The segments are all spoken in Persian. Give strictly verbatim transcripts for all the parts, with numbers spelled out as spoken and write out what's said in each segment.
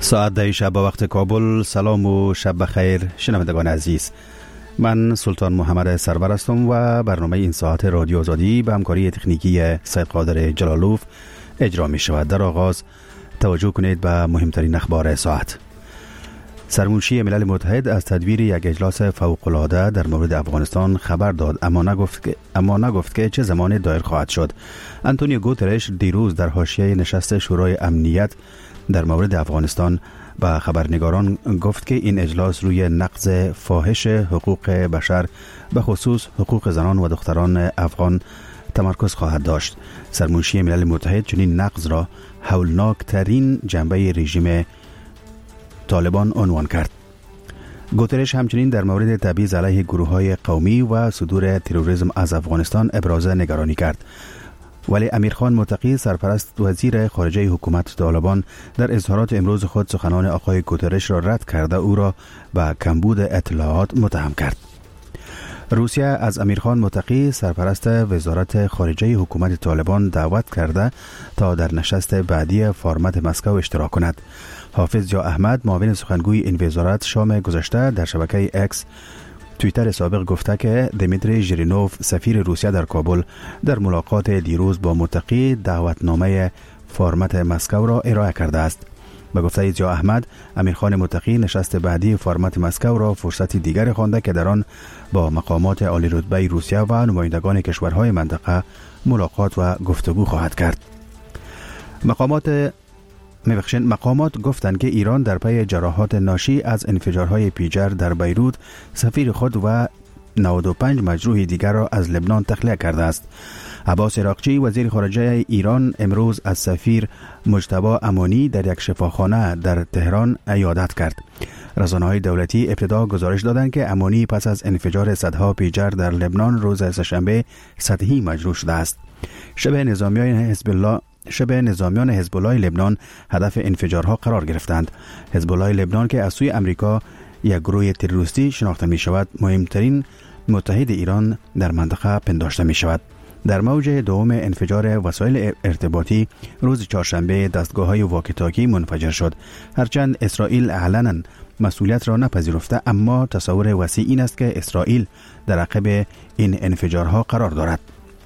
ساعت ده شب وقت کابل. سلام و شب بخیر شنوندگان عزیز، من سلطان محمد سرور هستم و برنامه این ساعت رادیو آزادی به همکاری تکنیکی سید قادر جلالوف اجرا می شود. در آغاز توجه کنید به مهمترین اخبار ساعت. سرمنشی ملل متحد از تدبیر یک اجلاس فوق‌العاده در مورد افغانستان خبر داد، اما نگفت که اما نگفت که چه زمانی دایر خواهد شد. آنتونیو گوترش دیروز در حاشیه نشست شورای امنیت در مورد افغانستان با خبرنگاران گفت که این اجلاس روی نقض فاحش حقوق بشر به خصوص حقوق زنان و دختران افغان تمرکز خواهد داشت. سرمنشی ملل متحد چنین نقض را هولناکترین جنبه رژیم طالبان عنوان کرد. گوترش همچنین در مورد تبعیض علیه گروه‌های قومی و صدور تروریسم از افغانستان ابراز نگرانی کرد. ولی امیرخان متقی سرپرست وزیر خارجه حکومت طالبان در اظهارات امروز خود سخنان آقای گوترش را رد کرده او را به کمبود اطلاعات متهم کرد. روسیه از امیرخان متقی سرپرست وزارت خارجه حکومت طالبان دعوت کرده تا در نشست بعدی فرمت مسکو اشتراک کند. حافظ یا احمد معاون سخنگوی این وزارت شام گذشته در شبکه اکس توییتر سابق گفته که دمیتری ژیرینوف سفیر روسیه در کابل در ملاقات دیروز با متقی دعوتنامه فرمت مسکو را ارائه کرده است. به گفته ضیا احمد، امیرخان متقی نشست بعدی فرمت مسکو را فرصتی دیگر خوانده که در آن با مقامات عالی رتبه روسیه و نمایندگان کشورهای منطقه ملاقات و گفتگو خواهد کرد. مقامات میبخشین مقامات گفتند که ایران در پی جراحات ناشی از انفجارهای پیجر در بیروت سفیر خود و نود و پنج مجروح دیگر را از لبنان تخلیه کرده است. عباس عراقچی وزیر خارجه ایران امروز از سفیر مجتبی امانی در یک شفاخانه در تهران عیادت کرد. رسانه‌های دولتی ابتدا گزارش دادند که امانی پس از انفجار صدها پیجر در لبنان روز سه‌شنبه سطحی مجروح شده است. شبه نظامیان حزب الله شبه نظامیان حزب الله لبنان هدف انفجارها قرار گرفتند. حزب الله لبنان که از سوی امریکا یک گروه تروریستی شناخته می شود، مهمترین متحد ایران در منطقه پنداشته می شود. در موج دوم انفجار وسایل ارتباطی روز چهارشنبه دستگاه‌های واکی تاکی منفجر شد. هرچند اسرائیل علنا مسئولیت را نپذیرفته، اما تصور وسیع این است که اسرائیل در عقب این انفجارها قرار دارد.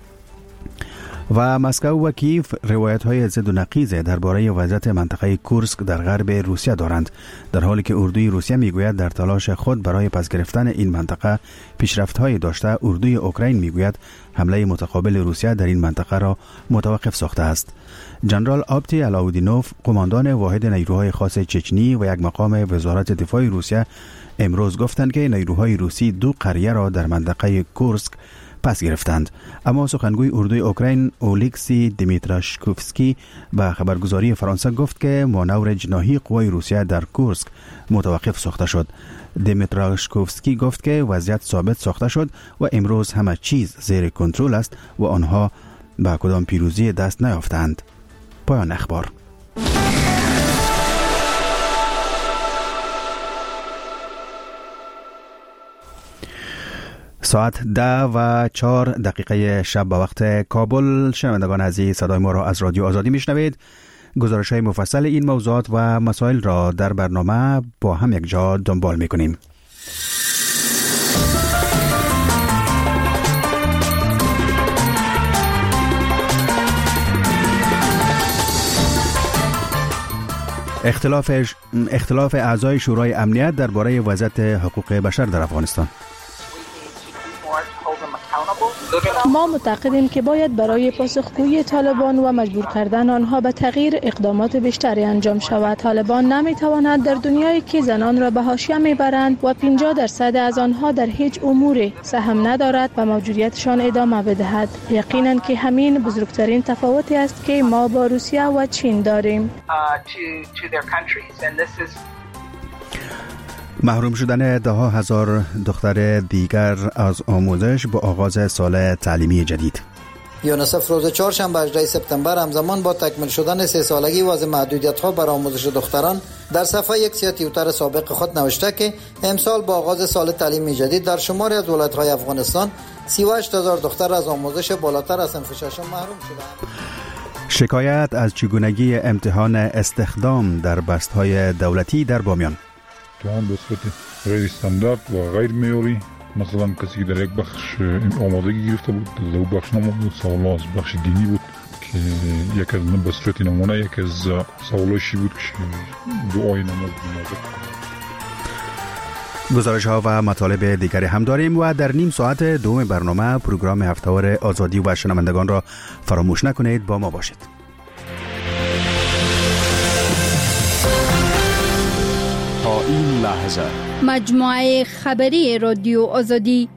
و مسکو و کیف روایت‌های ضد و نقیض درباره وضعیت منطقه کورسک در غرب روسیه دارند، در حالی که اردوی روسیه میگوید در تلاش خود برای پس گرفتن این منطقه پیشرفت‌های داشته. اردوی اوکراین میگوید حمله متقابل روسیه در این منطقه را متوقف ساخته است. جنرال آبتی علاودینوف، قماندان واحد نیروهای خاص چچنی و یک مقام وزارت دفاع روسیه امروز گفتند که نیروهای روسی دو قریه را در منطقه کورسک پس گرفتند. اما سخنگوی اردوی اوکراین اولیکسی دیمیتراشکوفسکی به خبرگزاری فرانسه گفت که مانور جناحی قوای روسیه در کورسک متوقف ساخته شد. دیمیتراشکوفسکی گفت که وضعیت ثابت ساخته شد و امروز همه چیز زیر کنترل است و آنها به کدام پیروزی دست نیافتند. پایان اخبار. ساعت ده و چهار دقیقه شب به وقت کابل. شنوندگان عزیز، صدای ما را از رادیو آزادی میشنوید. گزارش های مفصل این موضوعات و مسائل را در برنامه با هم یک جا دنبال میکنیم. اختلاف اختلاف اعضای شورای امنیت درباره وضعیت حقوق بشر در افغانستان. ما معتقدیم که باید برای پاسخگویی طالبان و مجبور کردن آنها به تغییر اقدامات بیشتری انجام شود. طالبان نمیتواند در دنیایی که زنان را به حاشیه میبرند و پنجاه درصد از آنها در هیچ امور سهم ندارد و موجودیتشان ادامه بدهد. یقینا که همین بزرگترین تفاوتی است که ما با روسیه و چین داریم. محروم شدن ده ها هزار دختر دیگر از آموزش با آغاز سال تعلیمی جدید. یونیسف روز چهارشنبه هجدهم سپتامبر همزمان با تکمیل شدن سه سالگی وضع محدودیت‌ها بر آموزش دختران در صفحه یک سی توییتر سابق خود نوشته که امسال با آغاز سال تعلیمی جدید در شماری از ولایت‌های افغانستان سی و هشت هزار دختر از آموزش بالاتر از صنف ششم محروم شدند. شکایت از چگونگی امتحان استخدام در بست‌های دولتی در بامیان. امتحان به صورت غیر استاندارد و غیر معیاری، مثلا کسی که در یک بخش آمادگی گرفته بود در دو بخش نموده بود، سوال از بخش دینی بود که یک از به صورت نمونه یک از سوالاشی بود که دعای نماز بود. گزارش ها و مطالب دیگری هم داریم و در نیم ساعت دوم برنامه پروگرام هفته‌وار آزادی و شنوندگان را فراموش نکنید، با ما باشید. تا این لحظه مجموعه خبری رادیو آزادی.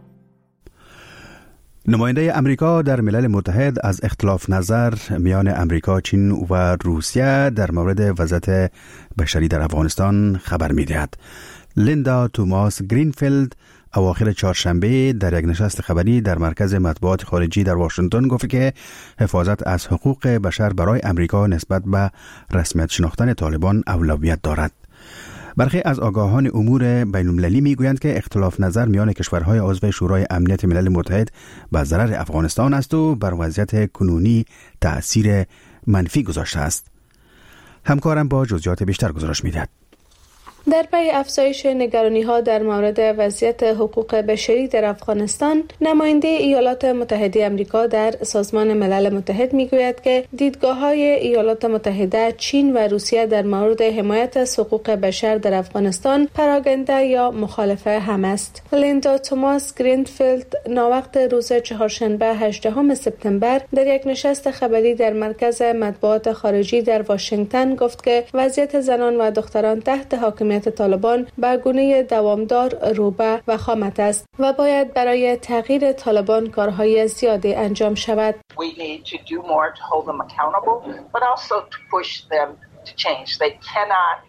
نماینده امریکا در ملل متحد از اختلاف نظر میان امریکا، چین و روسیه در مورد وضعیت بشری در افغانستان خبر می‌دهد. لیندا توماس گرینفیلد اواخر چهارشنبه در یک نشست خبری در مرکز مطبوعات خارجی در واشنگتن گفت که حفاظت از حقوق بشر برای امریکا نسبت به رسمیت شناختن طالبان اولویت دارد. برخی از آگاهان امور بین المللی میگویند که اختلاف نظر میان کشورهای عضو شورای امنیت ملل متحد به ضرر افغانستان است و بر وضعیت کنونی تأثیر منفی گذاشته است. همکارم با جزئیات بیشتر گزارش می‌دهد. در پی افزایش نگرانی‌ها در مورد وضعیت حقوق بشری در افغانستان، نماینده ایالات متحده آمریکا در سازمان ملل متحد میگوید که دیدگاه‌های ایالات متحده، چین و روسیه در مورد حمایت از حقوق بشر در افغانستان پراکنده یا مخالف هم است. لیندا توماس گرینفیلد ناوقت روز چهارشنبه هجدهم سپتامبر در یک نشست خبری در مرکز مطبوعات خارجی در واشنگتن گفت که وضعیت زنان و دختران تحت حاکمیت طالبان به گونه دوامدار روبه و خامت است و باید برای تغییر طالبان کارهای زیادی انجام شود. We need to do more to hold them accountable, but also to push them to change. They cannot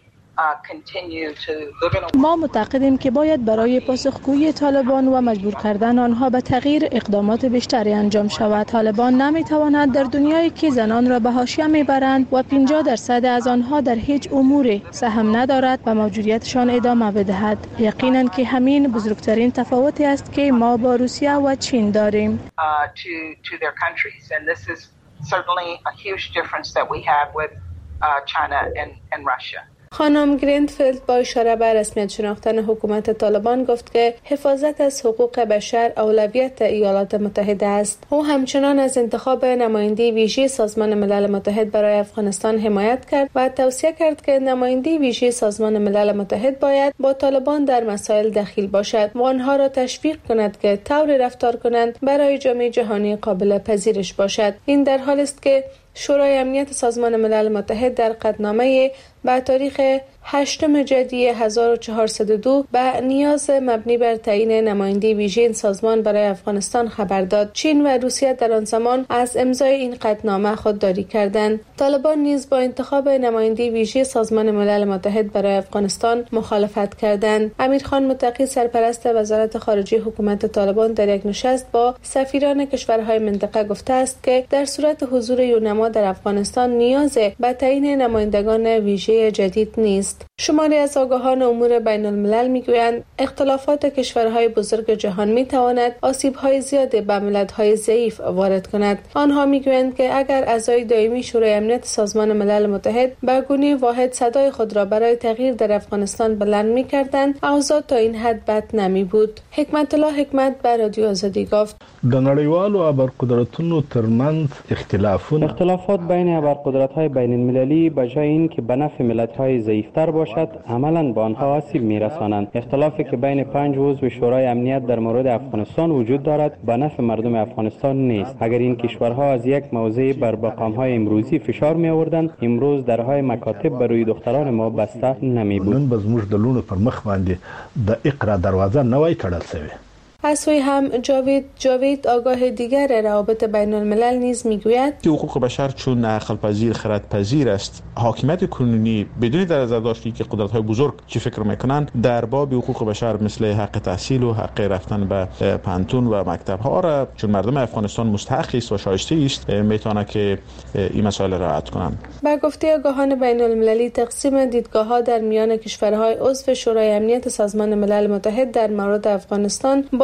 ما معتقدیم که باید برای پاسخگویی طالبان و مجبور کردن آنها به تغییر اقدامات بیشتری انجام شود. طالبان نمیتواند در دنیایی که زنان را به حاشیه میبرند و پنجاه درصد از آنها در هیچ اموری سهم ندارد و موجودیتشان ادامه بدهد. یقینا که همین بزرگترین تفاوتی است که ما با روسیه و چین داریم. خانم گرینفیلد با اشاره به رسمیت شناختن حکومت طالبان گفت که حفاظت از حقوق بشر اولویت ایالات متحده است. او همچنان از انتخاب نماینده ویژه سازمان ملل متحد برای افغانستان حمایت کرد و توصیه کرد که نماینده ویژه سازمان ملل متحد باید با طالبان در مسائل دخیل باشد و آنها را تشویق کند که طوری رفتار کنند برای جامعه جهانی قابل پذیرش باشد. این در حالی است که شورای امنیت سازمان ملل متحد در قطعنامه با تاریخ هشتم جدی هزار و چهارصد و دو به نیاز مبنی بر تعیین نماینده ویژه این سازمان برای افغانستان خبر داد. چین و روسیه در آن زمان از امضای این قطعنامه خودداری کردند. طالبان نیز با انتخاب نماینده ویژه سازمان ملل متحد برای افغانستان مخالفت کردند. امیرخان متقی سرپرست وزارت خارجه حکومت طالبان در یک نشست با سفیران کشورهای منطقه گفته است که در صورت حضور یونما در افغانستان نیاز به تعیین نمایندگان ویژه جدید نیست. شماری از آگاهان امور بین الملل میگویند اختلافات کشورهای بزرگ جهان میتواند آسیب‌های زیاد به ملت‌های ضعیف وارد کند. آنها میگویند که اگر اعضای دائمی شورای امنیت سازمان ملل متحد به گونه واحد صدای خود را برای تغییر در افغانستان بلند می‌کردند، اوضاع تا این حد بد نمی بود. حکمت الله حکمت به رادیو آزادی گفت: د نړیوالو ابرقدرتونو ترمنځ اختلافونه اختلافات بین ابرقدرت‌های بین المللی به جای اینکه به نفع ملت‌های ضعیف‌تر باشد، عملاً به آنها آسیب می‌رسانند. اختلافی که بین پنج عضو شورای امنیت در مورد افغانستان وجود دارد، به نفع مردم افغانستان نیست. اگر این کشورها از یک موضع بر مقام‌های امروزی فشار می‌آوردند، امروز درهای مکاتب برای دختران ما بسته نمی‌بود. نن به زموږ د لونو پر مخ باندې د اقرا دروازه نوای کړل شوی. از سوی هم جاوید جاوید آگاه دیگر روابط بین الملل نیز میگوید حقوق بشر چون عقل‌پذیر خردپذیر است، حاکمیت کنونی بدون در نظر داشتی که قدرت‌های بزرگ چی فکر میکنند در باب حقوق بشر مثل حق تحصیل و حق رفتن به پانتون و مکتب‌ها را چون مردم افغانستان مستحق است و شایسته است میتونه که این مسائل را رعایت کنند. با گفته آگاهان بین المللی تقسیم دیدگاه‌ها در میان کشورهای عضو شورای امنیت سازمان ملل متحد در مورد افغانستان با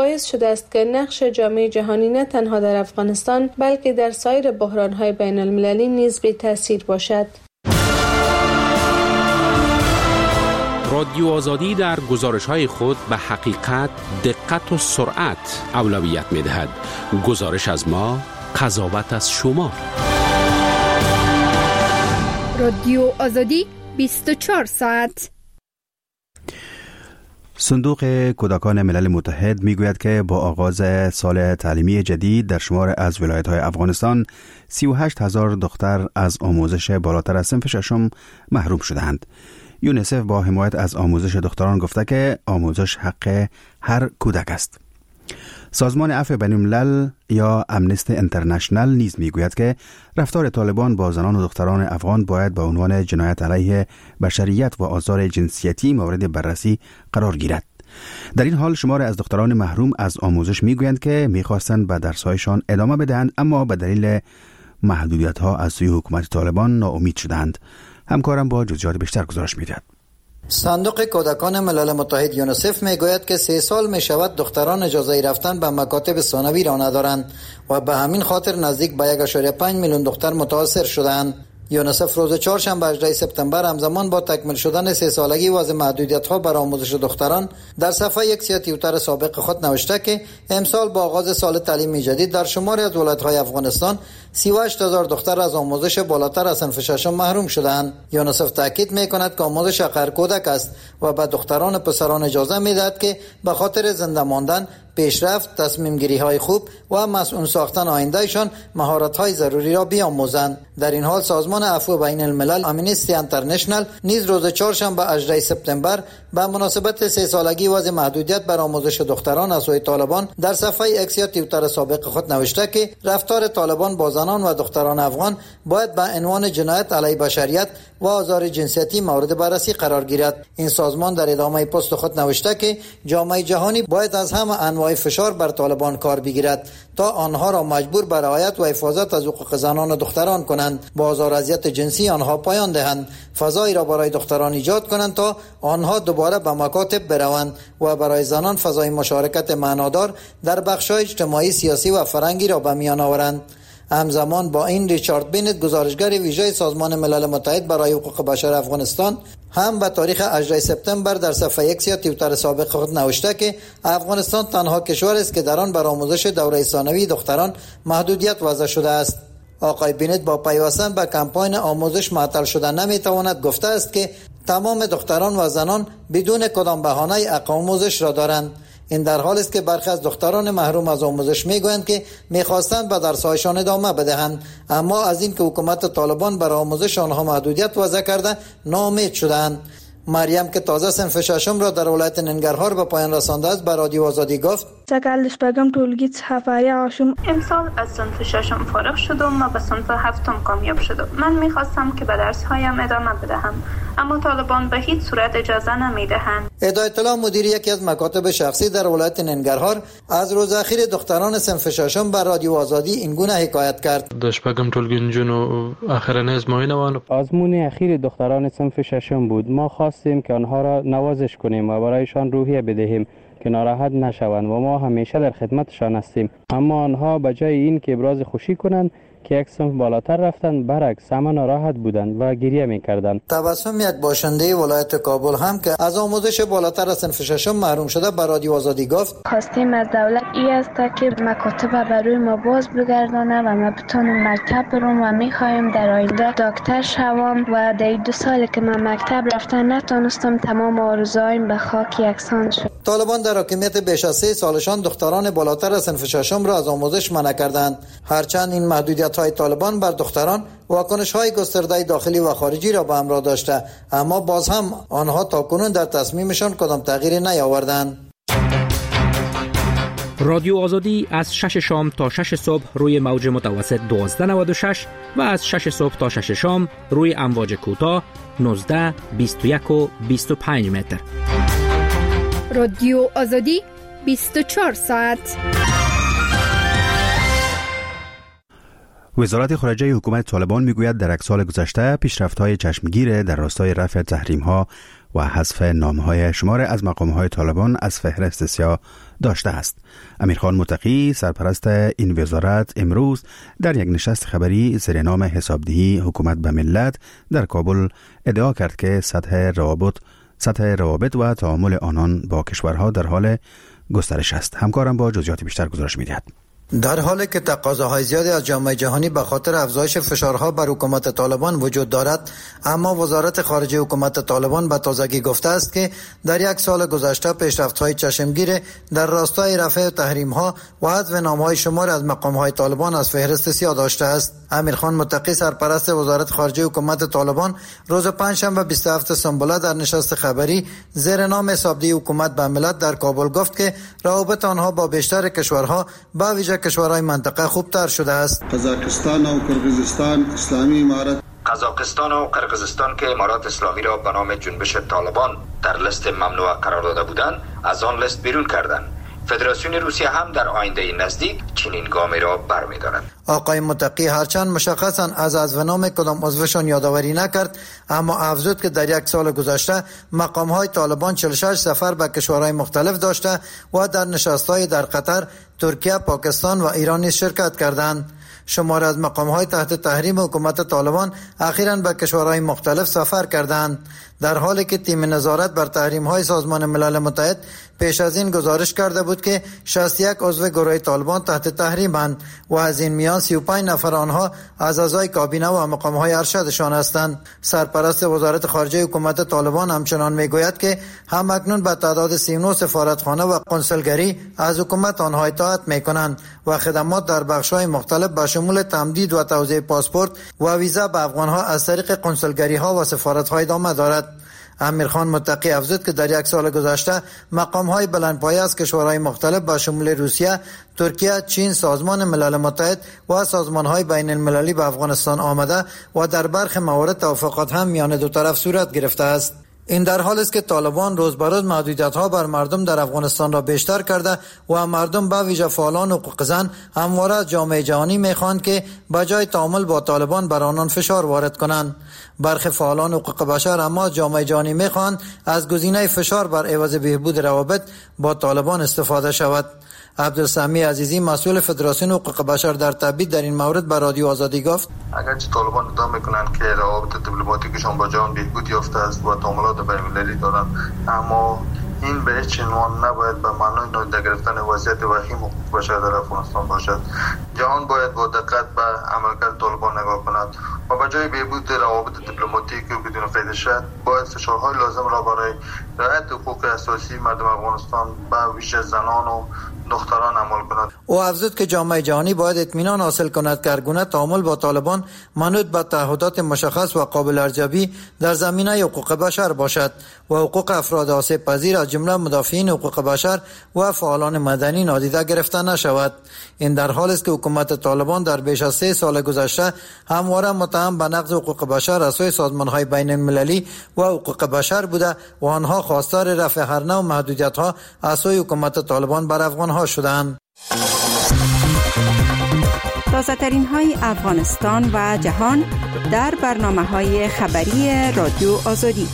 باعث شده است که نقش جامعه جهانی نه تنها در افغانستان بلکه در سایر بحران‌های بین المللی نیز بی تأثیر باشد. رادیو آزادی در گزارش‌های خود به حقیقت، دقت و سرعت اولویت می‌دهد. گزارش از ما، قضاوت از شما. رادیو آزادی بیست و چهار ساعت. صندوق کودکان ملل متحد میگوید که با آغاز سال تعلیمی جدید در شمار از ولایت‌های افغانستان سی و هشت هزار دختر از آموزش بالاتر از صنف ششم محروم شدند. یونیسف با حمایت از آموزش دختران گفته که آموزش حق هر کودک است. سازمان عفو بین الملل یا امنستی انترنشنال نیز میگوید که رفتار طالبان با زنان و دختران افغان باید به عنوان جنایت علیه بشریت و آزار جنسیتی مورد بررسی قرار گیرد. در این حال شمار از دختران محروم از آموزش میگویند که میخواستند به درس‌هایشان ادامه بدهند، اما به دلیل محدودیت‌ها از سوی حکومت طالبان ناامید شدند. همکارم با جزئیات بیشتر گزارش می‌دهد. صندوق کودکان ملل متحد یونیسف میگوید که سه سال می شود دختران اجازه رفتن به مکاتب ثانوی را ندارند و به همین خاطر نزدیک به یک ممیز پنج میلیون دختر متاثر شدند. یونیسف روز چهارشنبه هجدهم سپتامبر همزمان با تکمیل شدن سه سالگی وضع محدودیت‌ها بر آموزش دختران در صفحه یک سی توییتر سابق خود نوشته که امسال با آغاز سال تعلیمی جدید در شماری از ولایت‌های افغانستان سی و هشت هزار دختر از آموزش بالاتر از صنف ششم محروم شدند. یونیسف تاکید می‌کند که آموزش حق هر کودک است و به دختران و پسران اجازه می‌دهد که به خاطر زنده ماندن، پیشرفت، تصمیم گیری های خوب و مسئول ساختن آیندهشان مهارت های ضروری را بیاموزند. در این حال سازمان عفو بین الملل امنستی انترنشنال نیز روز چهارشنبه هجدهم سپتامبر به مناسبت سه سالگی وضع محدودیت بر آموزش دختران از سوی طالبان در صفحه ایکس یا توییتر سابق خود نوشته که رفتار طالبان با زنان و دختران افغان باید به عنوان جنایت علیه بشریت و آزار جنسیتی مورد بررسی قرار گیرد. این سازمان در ادامه پست خود نوشته که جامعه جهانی باید از همه انواع فشار بر طالبان کار بگیرد تا آنها را مجبور به رعایت و حفاظت از حقوق زنان و دختران کنند، با آزار و اذیت جنسی آنها پایان دهند، فضایی را برای دختران ایجاد کنند تا آنها دوباره به مکاتب بروند و برای زنان فضای مشارکت معنادار در بخش‌های اجتماعی، سیاسی و فرهنگی را به میان آورند. همزمان با این ریچارد بینت، گزارشگر ویژه سازمان ملل متحد برای حقوق بشر افغانستان، هم به تاریخ هجدهم سپتامبر در صفحه یک یا توییتر سابق خود نوشته که افغانستان تنها کشور است که در آن بر آموزش دوره ثانوی دختران محدودیت وضع شده است. آقای بینت با پیوستن به کمپاین آموزش معطل شدن نمیتواند گفته است که تمام دختران و زنان بدون کدام بهانه حق آموزش را دارند. این در حالی است که برخی از دختران محروم از آموزش میگویند که میخواستند به درس‌هایشان ادامه بدهند، اما از این که حکومت طالبان بر آموزش آنها محدودیت وضع کرده ناامید شدند. مریم که تازه صنف ششم را در ولایت ننگرهار به پایان رسانده است به رادیو آزادی گفت: سکل شپږم ټولګي څخه فارغ شوم. امسال از صنف ششم فارغ شدم و به صنف هفتم کامیاب شدم. من میخواستم که به درس‌هایم ادامه بدهم، اما طالبان به هیچ صورت اجازه نمیدهند. هدایت الله مدیر یکی از مکاتب شخصی در ولایت ننگرهار از روز اخیر دختران صنف ششم بر رادیو آزادی این گونه حکایت کرد: د شپږم ټولګي نجونو اخرنۍ ازموینه وانه آزمون اخیر دختران صنف ششم بود. ما خواستیم که آنها را نوازش کنیم و برایشان روحیه بدهیم که ناراحت نشوند و ما همیشه در خدمتشان هستیم، اما آنها به جای این که ابراز خوشی کنند که یک صنف بالاتر رفتند، برعکس همه ناراحت بودند و گریه می‌کردند. تبسم یک باشنده ولایت کابل هم که از آموزش بالاتر از صنف ششم محروم شده به رادیو آزادی گفت: خواستیم از دولت ای است که مکاتب برای ما باز بگردانه و ما بتونیم مکتب برم و می‌خوایم در آینده دکتر شوم و در دو سالی که من مکتب رفتن نتونستم تمام آرزوهایم به خاک یکسان شد. طالبان در حاکمیت بیش از سه سالشان دختران بالاتر از صنف ششم را از آموزش منع کردند. هرچند این محدودیت های طالبان بر دختران واکنش های گسترده داخلی و خارجی را به همراه داشته، اما باز هم آنها تاکنون در تصمیمشان کدام تغییری نیاوردند. رادیو آزادی از شش شام تا شش صبح روی موج متوسط دوازده نود و شش و از شش صبح تا شش شام روی امواج کوتاه نوزده، بیست و یک و بیست و پنج متر. رادیو آزادی بیست و چهار ساعت. وزارت خارجه حکومت طالبان میگوید در یک سال گذشته پیشرفت‌های چشمگیر در راستای رفع تحریم‌ها و حذف نام‌های شمار از مقام‌های طالبان از فهرست سیاه داشته است. امیرخان متقی سرپرست این وزارت امروز در یک نشست خبری زیر نام حسابدهی حکومت به ملت در کابل ادعا کرد که سطح روابط سطح روابط و تعامل آنان با کشورها در حال گسترش است. همکارم با جزئیات بیشتر گزارش می‌دهد. در حالی که تقاضاهای زیادی از جامعه جهانی به خاطر افزایش فشارها بر حکومت طالبان وجود دارد، اما وزارت خارجه حکومت طالبان به تازگی گفته است که در یک سال گذشته پیشرفت‌های چشمگیر در راستای رفع تحریم‌ها و حذف نام‌های شمار از مقام‌های طالبان از فهرست سیاه داشته است. امیرخان متقی سرپرست وزارت خارجه حکومت طالبان روز پنجشنبه بیست و هفتم سنبله در نشست خبری زیر نام حسابدهی حکومت به ملت در کابل گفت که روابط آنها با بیشتر کشورها به ویژه کشورهای منطقه خوبتر شده است. قزاقستان و کرغزستان اسلامی امارت قزاقستان و قرقیزستان که امارات اسلامی را به نام جنبش طالبان در لیست ممنوعه قرار داده بودند، از آن لیست بیرون کردند. فدراسیون روسیه هم در آینده نزدیک چنین گامی را برمی‌دارد. آقای متقی هرچند مشخصاً از حذف نام کدام عضوشان یادآوری نکرد، اما افزود که در یک سال گذشته مقام‌های طالبان چهل و شش سفر به کشورهای مختلف داشته و در نشست‌های در قطر، ترکیه، پاکستان و ایران نیز شرکت کردند. شمار از مقام‌های تحت تحریم حکومت طالبان اخیراً به کشورهای مختلف سفر کردند، در حالی که تیم نظارت بر تحریم‌های سازمان ملل متحد پیش از این گزارش کرده بود که شصت و یک عضو گروه طالبان تحت تحریم‌اند و از این میان سی و پنج نفر آنها از اعضای کابینه و مقام‌های ارشدشان هستند. سرپرست وزارت خارجه حکومت طالبان همچنان میگوید که همکنون به تعداد سی و نه سفارتخانه و قنصلگری از حکومت آنها اطاعت می‌کنند و خدمات در بخش‌های مختلف به شمول تمدید و توزیع پاسپورت و ویزا به افغان‌ها از طریق قنصلگری‌ها و سفارت‌ها ادامه دارد. امیرخان متقی افزود که در یک سال گذشته مقام‌های بلندپایه از کشورهای مختلف به شمول روسیه، ترکیه، چین، سازمان ملل متحد و سازمان‌های بین المللی به افغانستان آمده و در برخی موارد توافقات هم میان دو طرف صورت گرفته است. این در حالی است که طالبان روز به روز محدودیت‌ها بر مردم در افغانستان را بیشتر کرده و مردم به ویژه فعالان حقوق زن همواره از جامعه جهانی می‌خواهند که بجای تعامل با طالبان بر آنان فشار وارد کنند. برخی فعالان حقوق بشر اما جامعه جهانی می‌خواهند از گزینه فشار بر عوض بهبود روابط با طالبان استفاده شود. عبدالسمی عزیزی مسئول فدراسیون حقوق بشر در تبعید در این مورد به رادیو آزادی گفت: اگرچه طالبان ادعا میکنند که روابط دیپلماتیکشان با جهان بهبود یافته است و تعاملات بین‌المللی دارند، اما این به هیچ عنوان نباید به معنای نادیده گرفتن وضعیت وخیم حقوق بشر در افغانستان باشد. جهان باید با دقت به عملکرد طالبان نگاه کند و به جای بهبود روابط دیپلماتیک و بدون فیض باید فشارهای لازم را برای رعایت حقوق اساسی مردم افغانستان به ویژه زنان و دختران عمل کند. او افزود که جامعه جهانی باید اطمینان حاصل کند که هرگونه تعامل با طالبان منوط به تعهدات مشخص و قابل ارزیابی در زمینه حقوق بشر باشد و حقوق افراد آسیب پذیر از جمله مدافعین حقوق بشر و فعالان مدنی نادیده گرفته نشود. این در حالی است که حکومت طالبان در بیش از سه سال گذشته همواره متهم به نقض حقوق بشر از سوی سازمان‌های بین المللی و حقوق بشر بوده و آنها خواستار رفع هر نوع محدودیت‌ها از سوی حکومت طالبان بر افغان‌ها شدند. تازه‌ترین های افغانستان و جهان در برنامه‌های خبری رادیو آزادی.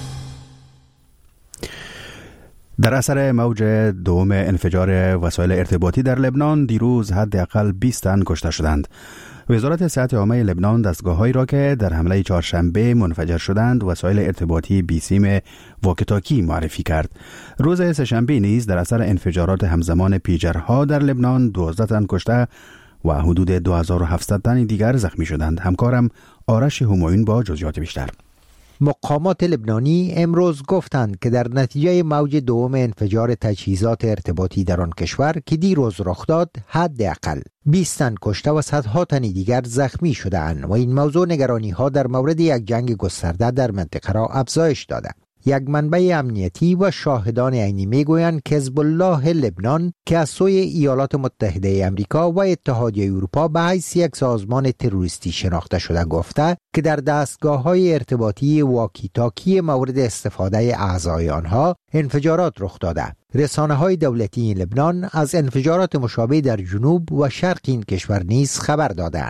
در اثر موج دوم انفجار وسایل ارتباطی در لبنان دیروز حداقل بیست تن کشته شدند. وزارت صحت عامه لبنان دستگاه‌هایی را که در حمله چهارشنبه منفجر شدند وسایل ارتباطی بیسیم واکی‌تاکی معرفی کرد. روز سه‌شنبه نیز در اثر انفجارات همزمان پیجرها در لبنان دوازده تن کشته و حدود دو هزار و هفتصد تن دیگر زخمی شدند. همکارم آرش همایون با جزئیات بیشتر. مقامات لبنانی امروز گفتند که در نتیجه موج دوم انفجار تجهیزات ارتباطی در آن کشور که دیروز رخ داد حداقل بیست تن کشته و صدها تن دیگر زخمی شده‌اند و این موضوع نگرانی‌ها در مورد یک جنگ گسترده در منطقه را افزایش داده. یک منبع امنیتی و شاهدان عینی میگویند که حزب الله لبنان که از سوی ایالات متحده آمریکا و اتحادیه اروپا به حیث یک سازمان تروریستی شناخته شده گفته که در دستگاه‌های ارتباطی واکی تاکی مورد استفاده اعضای آنها انفجارات رخ داده. رسانه‌های دولتی لبنان از انفجارات مشابه در جنوب و شرق این کشور نیز خبر دادند.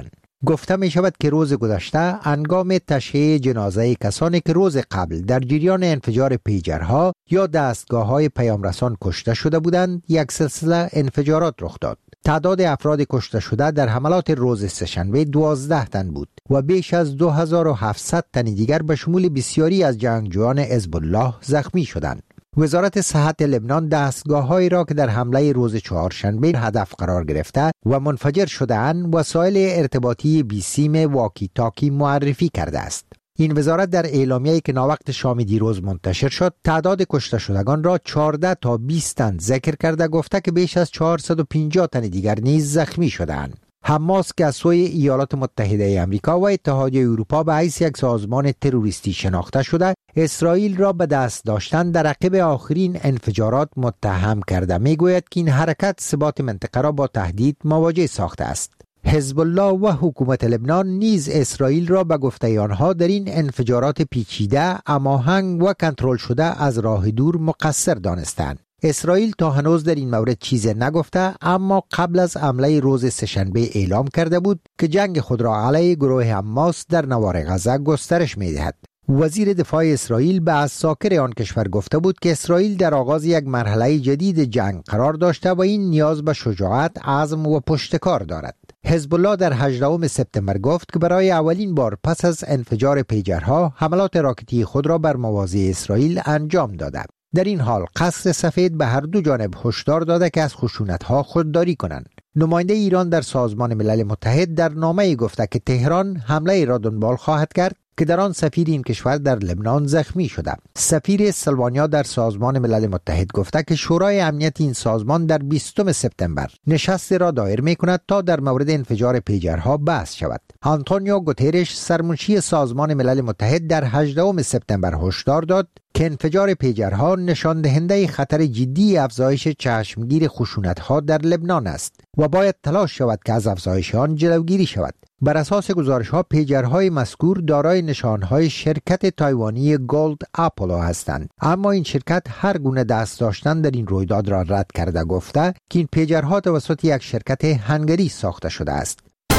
گفته می شود که روز گذشته هنگام تشییع جنازه کسانی که روز قبل در جریان انفجار پیجرها یا دستگاه‌های پیامرسان کشته شده بودند، یک سلسله انفجارات رخ داد. تعداد افراد کشته شده در حملات روز سه‌شنبه دوازده تن بود و بیش از دو هزار و هفتصد تن دیگر به شمول بسیاری از جنگجویان حزب الله زخمی شدند. وزارت صحت لبنان دستگاه‌هایی را که در حمله روز چهارشنبه هدف قرار گرفته و منفجر شده‌اند وسایل ارتباطی بیسیم واکی تاکی معرفی کرده است. این وزارت در اعلامیه‌ای که ناوقت شام دیروز منتشر شد، تعداد کشته شدگان را چهارده تا بیست تن ذکر کرده گفته که بیش از چهارصد و پنجاه تن دیگر نیز زخمی شده‌اند. حماس که از سوی ایالات متحده آمریکا و اتحادیه اروپا به حیث یک سازمان تروریستی شناخته شده، اسرائیل را به دست داشتن در عقب آخرین انفجارات متهم کرده میگوید که این حرکت ثبات منطقه را با تهدید مواجه ساخته است. حزب الله و حکومت لبنان نیز اسرائیل را به گفته آنها در این انفجارات پیچیده، هماهنگ و کنترل شده از راه دور مقصر دانستند. اسرائیل تا هنوز در این مورد چیزی نگفته، اما قبل از حمله روز سه‌شنبه اعلام کرده بود که جنگ خود را علیه گروه حماس در نوار غزه گسترش می‌دهد. وزیر دفاع اسرائیل به عساکر آن کشور گفته بود که اسرائیل در آغاز یک مرحله جدید جنگ قرار داشته و این نیاز به شجاعت، عزم و پشتکار دارد. حزب الله در هجدهم سپتامبر گفت که برای اولین بار پس از انفجار پیجرها حملات راکتی خود را بر مواضع اسرائیل انجام داده. در این حال قصر سفید به هر دو جانب هشدار داده که از خشونت‌ها خودداری کنند. نماینده ایران در سازمان ملل متحد در نامه‌ای گفته که تهران حمله را دنبال خواهد کرد که در آن سفیر این کشور در لبنان زخمی شده. سفیر اسلوانیا در سازمان ملل متحد گفته که شورای امنیت این سازمان در بیستم سپتامبر نشستی را دایر می‌کند تا در مورد انفجار پیجرها بحث شود. آنتونیو گوترش سرمنشی سازمان ملل متحد در هجدهم سپتامبر هشدار داد که انفجار پیجرها نشان دهنده خطر جدی افزایش چشمگیر خشونت‌ها در لبنان است و باید تلاش شود که از افزایش آن جلوگیری شود. بر اساس گزارش‌ها پیجرهای مذکور دارای نشانهای شرکت تایوانی گولد اپولو هستند، اما این شرکت هر گونه دست داشتن در این رویداد را رد کرده گفته که این پیجرها توسط یک شرکت هنگری ساخته شده است.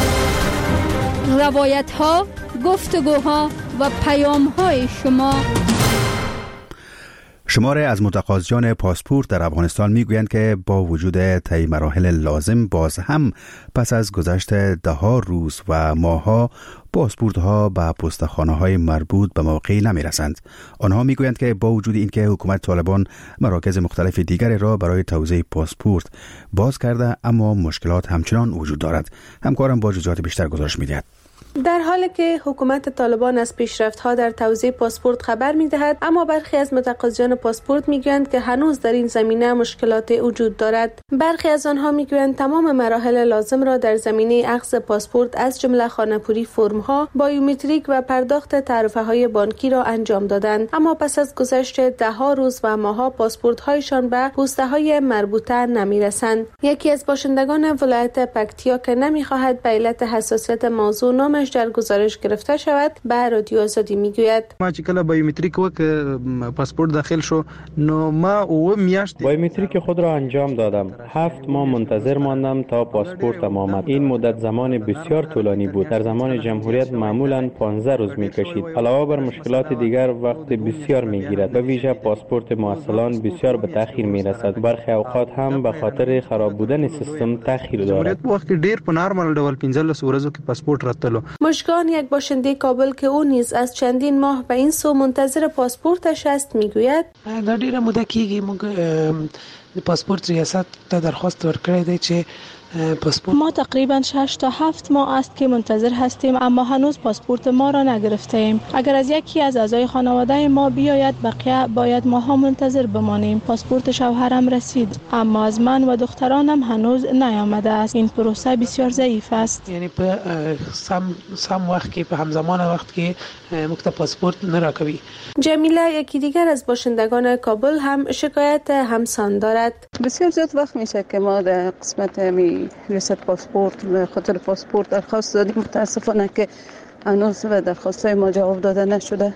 روایت‌ها، گفتگوها و پیام‌های شما. شماره از متقاضیان پاسپورت در افغانستان میگویند که با وجود طی مراحل لازم باز هم پس از گذشت ده ها روز و ماه‌ها پاسپورت‌ها به پستخانه‌های مربوط به موقع نمی‌رسند. آنها میگویند که با وجود اینکه حکومت طالبان مراکز مختلف دیگری را برای توزیع پاسپورت باز کرده، اما مشکلات همچنان وجود دارد. همکارم با جزئیات بیشتر گزارش می‌دهد. در حالی که حکومت طالبان از پیشرفت‌ها در توزیع پاسپورت خبر می‌دهد، اما برخی از متقاضیان پاسپورت می‌گویند که هنوز در این زمینه مشکلات وجود دارد. برخی از آنها می‌گویند تمام مراحل لازم را در زمینه اخذ پاسپورت از جمله خانه‌پوری فرم‌ها، بایومتریک و پرداخت تعرفه‌های بانکی را انجام دادند، اما پس از گذشت ده‌ها روز و ماه‌ها پاسپورت‌هایشان به پسته‌های مربوطه نمی‌رسند. یکی از باشندگان ولایت پکتیا که نمی‌خواهد به علت حساسیت موضوع نام در گزارش گرفته شود به رادیو آزادی میگوید ما چې کله بایومتریک وک پاسپورت داخل شو نو ما او میاشت بایومتریک خود را انجام دادم. هفت ماه منتظر ماندم تا پاسپورتم آمد. این مدت زمان بسیار طولانی بود. در زمان جمهوریت معمولا پانزده روز میکشید. علاوه بر مشکلات دیگر وقت بسیار میگیرد. به ویژه پاسپورت معسلان بسیار به تاخیر میرسد. برخی اوقات هم به خاطر خراب بودن سیستم تاخیر دارد. وقت ډیر په نارمل ډول پنځلس ورځو کې پاسپورت راتلو. مشکان، یک باشنده کابل که او نیز از چندین ماه به این سو منتظر پاسپورتش است میگوید دا ډیره موده کېږي موږ د پاسپورت ریاست ته درخواست ورکړی دی چې ما تقریبا شش تا هفت ماه است که منتظر هستیم، اما هنوز پاسپورت ما را نگرفته ایم. اگر از یکی از اعضای خانواده ما بیاید، بقیه باید ماها منتظر بمانیم. پاسپورت شوهرم رسید، اما از من و دخترانم هنوز نیامده است. این پروسه بسیار ضعیف است. یعنی په سم سم وخت کې په همزمان وخت کې موږ ته پاسپورت نه راکوي. جمیله، یکی دیگر از باشندگان کابل، هم شکایت همسان دارد. بسیار زیاد وقت میشه که ما در قسمت می ریاست پاسپورت به خاطر پاسپورت درخواست دادیم. متاسفانه که هنوز به درخواست‌های ما جواب داده نشده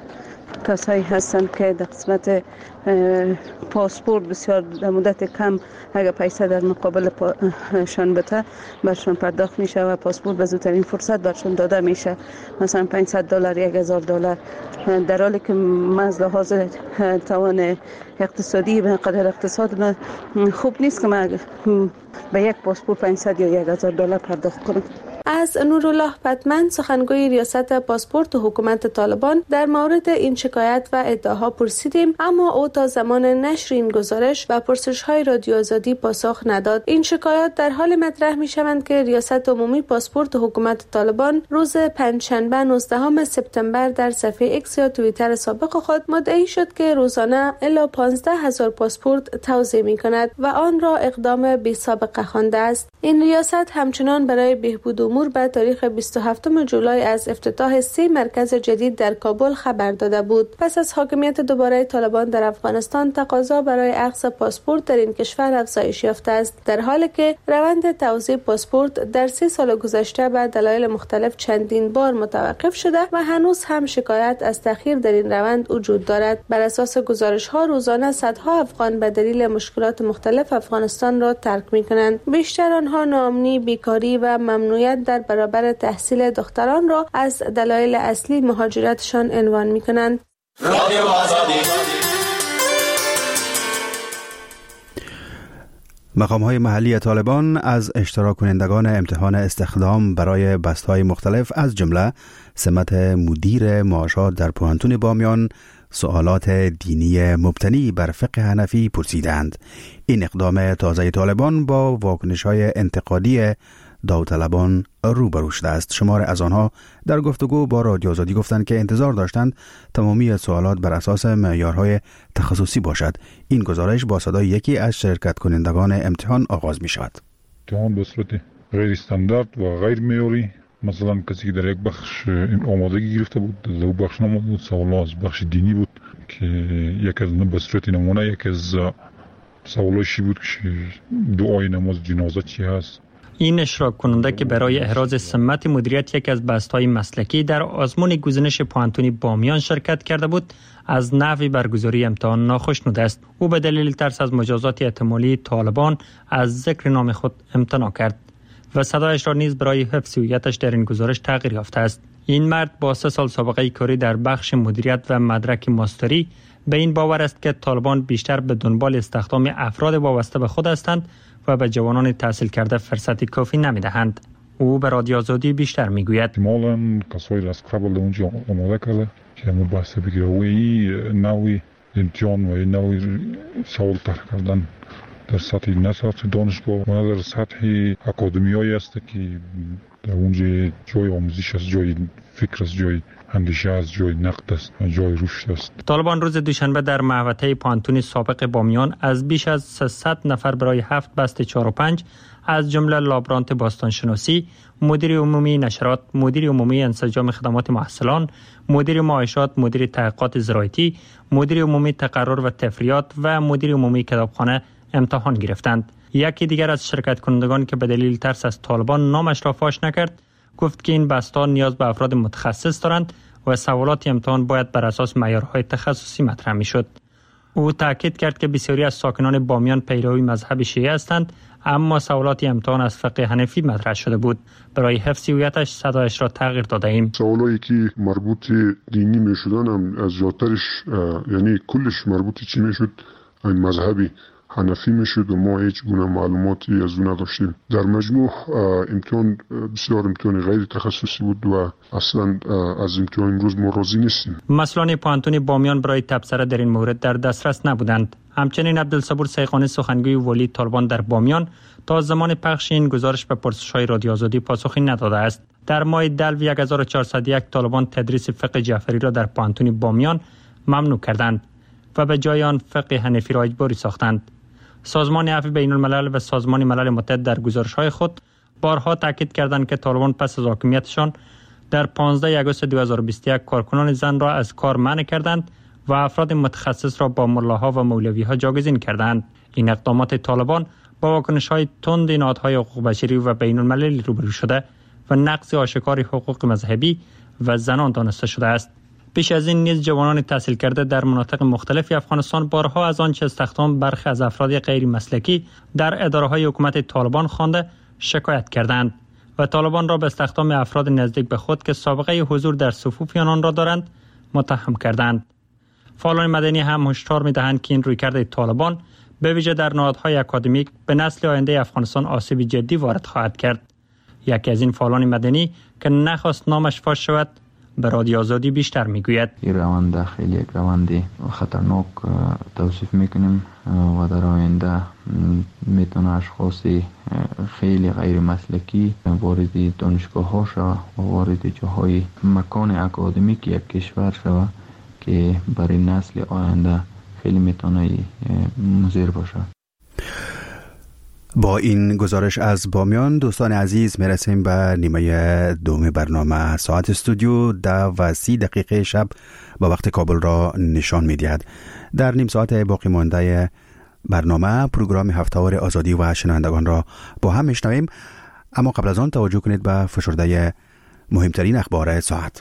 کسایی هستند که در قسمت پاسپورت بسیار در مدت کم اگر پیسه در مقابل شان بده برشان پرداخت میشه و پاسپورت به زودترین فرصت برشان داده میشه، مثلا پانصد دلار، یک هزار دلار، در حالی که من از لحاظ توان اقتصادی به قدر اقتصاد من خوب نیست که من به یک پاسپورت پانصد یا یک هزار دلار پرداخت کنم. از نورالله پتمن سخنگوی ریاست پاسپورت حکومت طالبان در مورد این شکایت و ادعاها پرسیدیم، اما او تا زمان نشر این گزارش و پرسش‌های رادیو آزادی پاسخ نداد. این شکایات در حال مطرح می‌شوند که ریاست عمومی پاسپورت حکومت طالبان روز پنجشنبه نوزدهم سپتامبر در صفحه ایکس یا توییتر سابق خود مدعی شد که روزانه الی پانزده هزار پاسپورت توزیع می‌کند و آن را اقدام بی سابقه خوانده است. این ریاست همچنان برای بهبود امور به تاریخ بیست و هفتم جولای از افتتاح سه مرکز جدید در کابل خبر داده بود. پس از حاکمیت دوباره طالبان در افغانستان، تقاضا برای اخذ پاسپورت در این کشور افزایش یافته است، در حالی که روند توزیع پاسپورت در سه سال گذشته به دلایل مختلف چندین بار متوقف شده و هنوز هم شکایت از تأخیر در این روند وجود دارد. بر اساس گزارش‌ها روزانه صدها افغان به دلیل مشکلات مختلف افغانستان را ترک می‌کنند. بیشتر آنها ناامنی، بیکاری و ممنوعیت در برابر تحصیل دختران را از دلایل اصلی مهاجرتشان عنوان می‌کنند. مقام‌های محلی طالبان از اشتراک کنندگان امتحان استخدام برای بست‌های مختلف از جمله سمت مدیر معاشات در پوهنتون بامیان سوالات دینی مبتنی بر فقه حنفی پرسیدند. این اقدام تازه طالبان با واکنش‌های انتقادی داوطلبان روبرو شده است. شمار از آنها در گفتگو با رادیو آزادی گفتند که انتظار داشتند تمامی سوالات بر اساس معیارهای تخصصی باشد. این گزارش با صدای یکی از شرکت کنندگان امتحان آغاز می شود. امتحان به صورت غیر استاندارد و غیر معیاری، مثلا کسی که در یک بخش آمادگی گرفته بود در او بخش نمود بود، سوالات از بخش دینی بود که یک از به صورت نمونه یک از سوالاشی بود که دعای نماز جنازه چی هست. این اشتراک کننده که برای احراز سمت مدیریت یک از بست‌های مسلکی در آزمون گزینش پوهنتون بامیان شرکت کرده بود، از نحو برگزاری امتحان ناخوشنود است. او به دلیل ترس از مجازات احتمالی طالبان از ذکر نام خود امتناع کرد و صدایش را نیز برای حفظ هویتش در این گزارش تغییر یافته است. این مرد با سه سال سابقه کاری در بخش مدیریت و مدرک ماستری به این باور است که طالبان بیشتر به دنبال استخدام افراد وابسته به خود هستند و به جوانان تحصیل کرده فرصت کافی نمیدهند. او به رادیو آزادی بیشتر میگوید احتمالاً کسایی از قبل اونجا آماده کرده که همون بحث بگیره و این نوعی امتحان و این نوعی سوال طرح کردن در سطح نه سطح دانشگاه و نه در سطح اکادمی هایی است که در اونجا جای آموزش است، جای فکر است، جای اندیشه است، جای نقد است، جای رشد است. طالبان روز دوشنبه در محوطه پوهنتون سابق بامیان از بیش از سیصد نفر برای هفت بست چهار و پنج از جمله لابرانت باستانشناسی، مدیر عمومی نشرات، مدیر عمومی انسجام خدمات محصلان، مدیر معاشات، مدیر تحقیقات زراعتی، مدیر عمومی تقرر و تفریات و مدیر عمومی کتابخانه امتحان گرفتند. یکی دیگر از شرکت کنندگان که به دلیل ترس از طالبان نامش را فاش نکرد، گفت که این بست‌ها نیاز به افراد متخصص دارند و سوالات امتحان باید بر اساس معیارهای تخصصی مطرح می‌شد. او تاکید کرد که بسیاری از ساکنان بامیان پیروی مذهب شیعه هستند، اما سوالات امتحان از فقه حنفی مطرح شده بود. برای حفظ هویتش صدایش را تغییر داده ایم. سوالایی که مربوط دینی می‌شدن هم از زیادترش یعنی کلش مربوط چی می‌شد؟ این مذهبی حنفی میشد و ما هیچ گونه معلوماتی از اون نداشتیم. در مجموع امتحان بسیار امتحان غیر تخصصی بود و اصلا از امتحان امروز ما راضی نیستیم. مسئولان پوهنتون بامیان برای تبصره در این مورد در دسترس نبودند. همچنین عبدالصبور سیخانی سخنگوی ولی طالبان در بامیان تا زمان پخش این گزارش به پرسش‌های رادیو آزادی پاسخی نداده است. در ماه دلو هزار و چهارصد و یک طالبان تدریس فقه جعفری را در پوهنتون بامیان ممنوع کردند و به جای آن فقه حنفی را اجباری ساختند. سازمان عفو بین الملل و سازمان ملل متحد در گزارش‌های خود بارها تاکید کردند که طالبان پس از حاکمیتشان در پانزده آگوست دو هزار و بیست و یک کارکنان زن را از کار منع کردند و افراد متخصص را با ملاها و مولوی‌ها جاگزین کردند. این اقدامات طالبان با واکنش‌های تند نهادهای حقوق بشری و بین المللی روبرو شده و نقض آشکار حقوق مذهبی و زنان دانسته شده است. پیش از این نیز جوانان تحصیل کرده در مناطق مختلف افغانستان بارها از آنچه استخدام برخی از افراد غیر مسلکی در اداره‌های حکومت طالبان خوانده شکایت کردند و طالبان را به استخدام افراد نزدیک به خود که سابقه حضور در صفوف آنان را دارند متهم کردند. فعالان مدنی هم هشدار می‌دهند که این رویکرد طالبان به ویژه در نهادهای اکادمیک به نسل آینده افغانستان آسیب جدی وارد خواهد کرد. یکی از این فعالان مدنی که نخواست نامش فاش شود به رادیو آزادی بیشتر میگوید. این روند خیلی یک روند خطرناک توصیف میکنیم و در آینده میتونه اشخاصی خیلی غیر مسلکی وارد دانشگاه ها شود و وارد جاهای مکان اکادمیک یک کشور شود که برای نسل آینده خیلی میتونه مضر باشه. با این گزارش از بامیان دوستان عزیز میرسیم به نیمه دوم برنامه. ساعت استودیو ده و سی دقیقه شب با وقت کابل را نشان میدهد. در نیم ساعت باقی مانده برنامه پروگرام هفته‌وار آزادی و شنوندگان را با هم میشنویم، اما قبل از آن توجه کنید به فشرده مهمترین اخبار ساعت.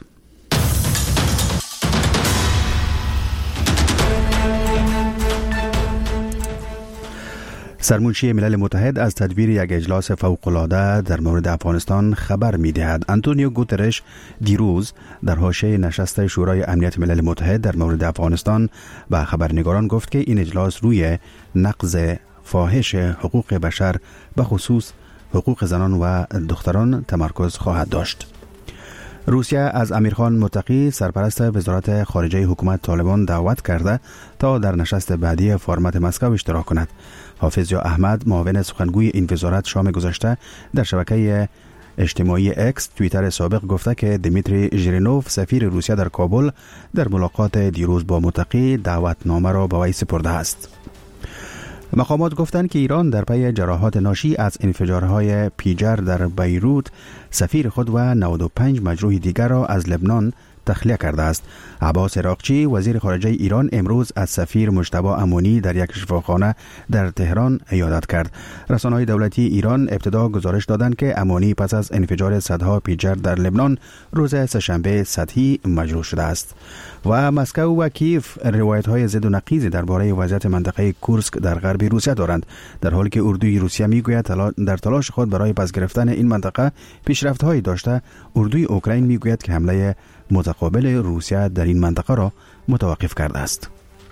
سرمنشی ملل متحد از تدبیر یک اجلاس فوق‌العاده در مورد افغانستان خبر می‌دهد. آنتونیو گوترش دیروز در حاشیه نشست شورای امنیت ملل متحد در مورد افغانستان به خبرنگاران گفت که این اجلاس روی نقض فاحش حقوق بشر به خصوص حقوق زنان و دختران تمرکز خواهد داشت. روسیه از امیرخان متقی سرپرست وزارت خارجه حکومت طالبان دعوت کرده تا در نشست بعدی فرمت مسکو اشتراک کند. حافظ یا احمد معاون سخنگوی این وزارت شام گذشته در شبکه اجتماعی اکس توییتر سابق گفته که دمیتری ژیرینوف سفیر روسیه در کابل در ملاقات دیروز با متقی دعوتنامه را به وی سپرده است. مقامات گفتند که ایران در پی جراحات ناشی از انفجارهای پیجر در بیروت سفیر خود و نود و پنج مجروح دیگر را از لبنان تخلیه کرده است. عباس عراقچی وزیر خارجه ایران امروز از سفیر مجتبی امونی در یک شفاخانه در تهران عیادت کرد. رسانه‌های دولتی ایران ابتدا گزارش دادند که امونی پس از انفجار صدها پیجر در لبنان روز سه‌شنبه سطحی مجروح شده است. و مسکو و کیف روایت‌های ضد و نقیض درباره وضعیت منطقه کورسک در غرب روسیه دارند، در حالی که اردوی روسیه میگوید در تلاش خود برای پس گرفتن این منطقه پیشرفت‌هایی داشته. اردوی اوکراین میگوید که حمله متقابل روسیه در این منطقه را متوقف کرده است.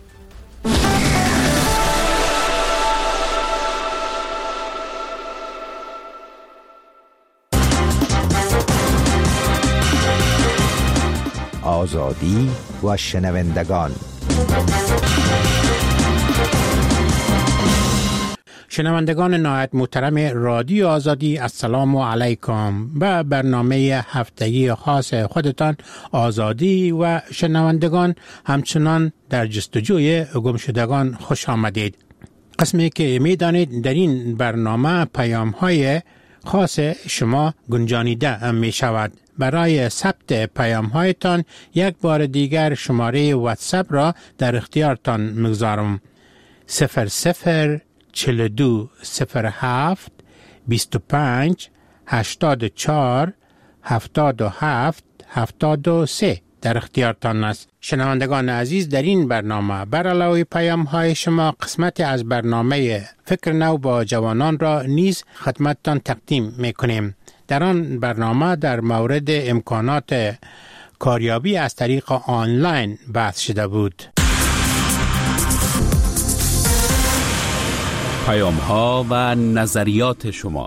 آزادی و شنوندگان. شنوندگان نهایت محترم رادیو آزادی، السلام علیکم. به برنامه هفتگی خاص خودتان آزادی و شنوندگان همچنان در جستجوی گمشدگان خوش آمدید. قسمی که میدانید در این برنامه پیام های خاص شما گنجانیده می شود. برای ثبت پیام هایتان یک بار دیگر شماره واتساپ را در اختیارتان میگذارم. صفر صفر چهل و دو صفر هفت بیست و پنج هشتاد و چهار هفتاد و هفت هفتاد و سه در اختیارتان است. شنوندگان عزیز، در این برنامه بر علاوه پیام های شما قسمت از برنامه فکر نو با جوانان را نیز خدمتتان تقدیم میکنیم. در آن برنامه در مورد امکانات کاریابی از طریق آنلاین بحث شده بود. پیام ها و نظریات شما.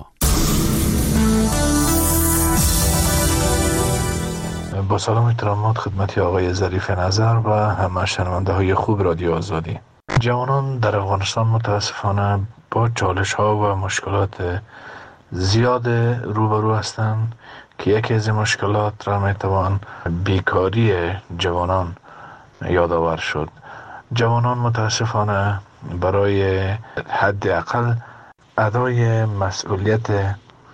با سلام و احترامات خدمت آقای ظریف نظر و همه شنونده های خوب رادیو آزادی. جوانان در افغانستان متاسفانه با چالش ها و مشکلات زیاد روبرو هستند که یکی از این مشکلات را میتوان بیکاری جوانان یادآور شد. جوانان متاسفانه برای حداقل ادای مسئولیت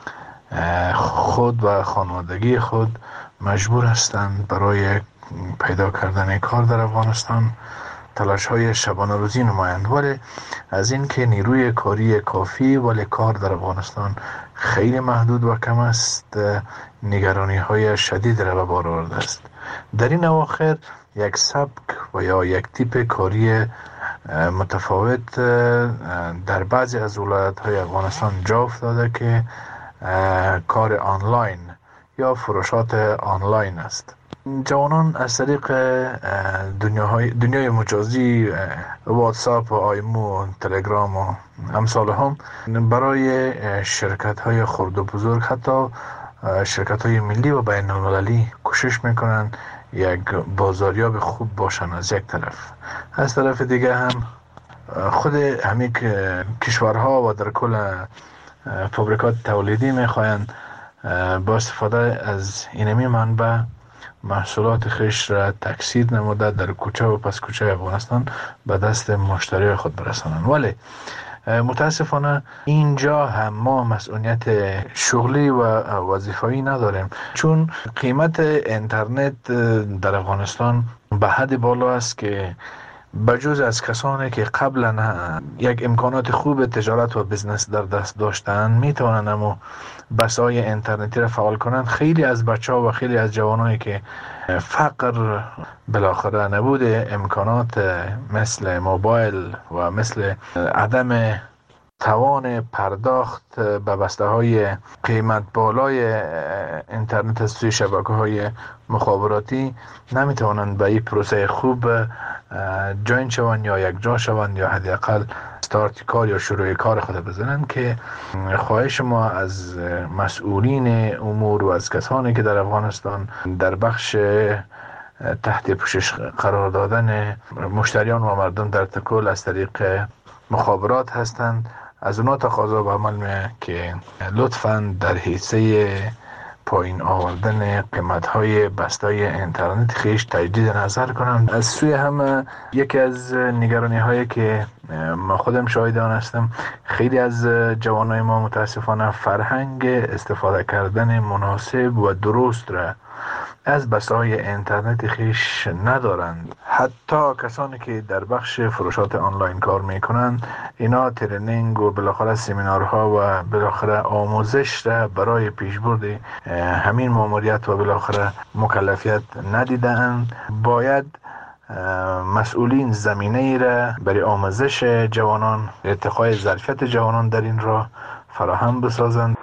خود و خانوادگی خود مجبور هستند برای پیدا کردن کار در افغانستان تلاش های شبانه روزی نمایند، ولی از این که نیروی کاری کافی ولی کار در افغانستان خیلی محدود و کم است، نگرانی های شدید را به بار آورده است. در این اواخر یک سبک و یا یک تیپ کاری متفاوت در بعضی از ولایت های افغانستان جا افتاده که کار آنلاین یا فروشات آنلاین است. جوانان از طریق دنیای دنیای مجازی، واتساپ و آیمو، تلگرام و امثال هم برای شرکت های خرد و بزرگ، حتی شرکت های ملی و بین المللی کوشش میکنن یک بازاریاب خوب باشن از یک طرف. از طرف دیگه هم خود همین کشورها و در کل فابریکات تولیدی میخواین با استفاده از اینمی منبع محصولات خیش را تکثیر نموده در کوچه و پس کوچه افغانستان به دست مشتری خود برسانند. ولی متاسفانه اینجا هم ما مسئولیت شغلی و وظیفه‌ای نداریم، چون قیمت اینترنت در افغانستان به حد بالا است که بجز از کسانی که قبلا یک امکانات خوب تجارت و بزنس در دست داشتن میتونن اما بسای اینترنتی را فعال کنند، خیلی از بچه ها و خیلی از جوانایی که فقر بالاخره نبود امکانات مثل موبایل و مثل عدم توان پرداخت به بسته های قیمت بالای اینترنت از سوی شبکه های مخابراتی نمیتوانند به این پروسه خوب جوین شوند یا یک جا شوند یا حداقل استارت کار یا شروع کار خود بزنند. که خواهش ما از مسئولین امور و از کسانی که در افغانستان در بخش تحت پوشش قرار دادن مشتریان و مردم در تکل از طریق مخابرات هستند، از اونا تقاضا به عمل میه که لطفاً در حیثه پایین آوردن قیمت‌های بسته‌های اینترنت خیش تجدید نظر کنم. از سوی هم یکی از نگرانی‌هایی که ما خودم شاهد آن هستم، خیلی از جوانای ما متاسفانه فرهنگ استفاده کردن مناسب و درست را از بسته‌های اینترنت خیش ندارند. حتی کسانی که در بخش فروشات آنلاین کار میکنند، اینا ترینینگ و بالاخره سمینارها و بالاخره آموزش را برای پیشبرد همین ماموریت و بالاخره مکلفیت ندیدند. باید مسئولین زمینه ای را برای آموزش جوانان، ارتقای ظرفیت جوانان در این راه فراهم بسازند.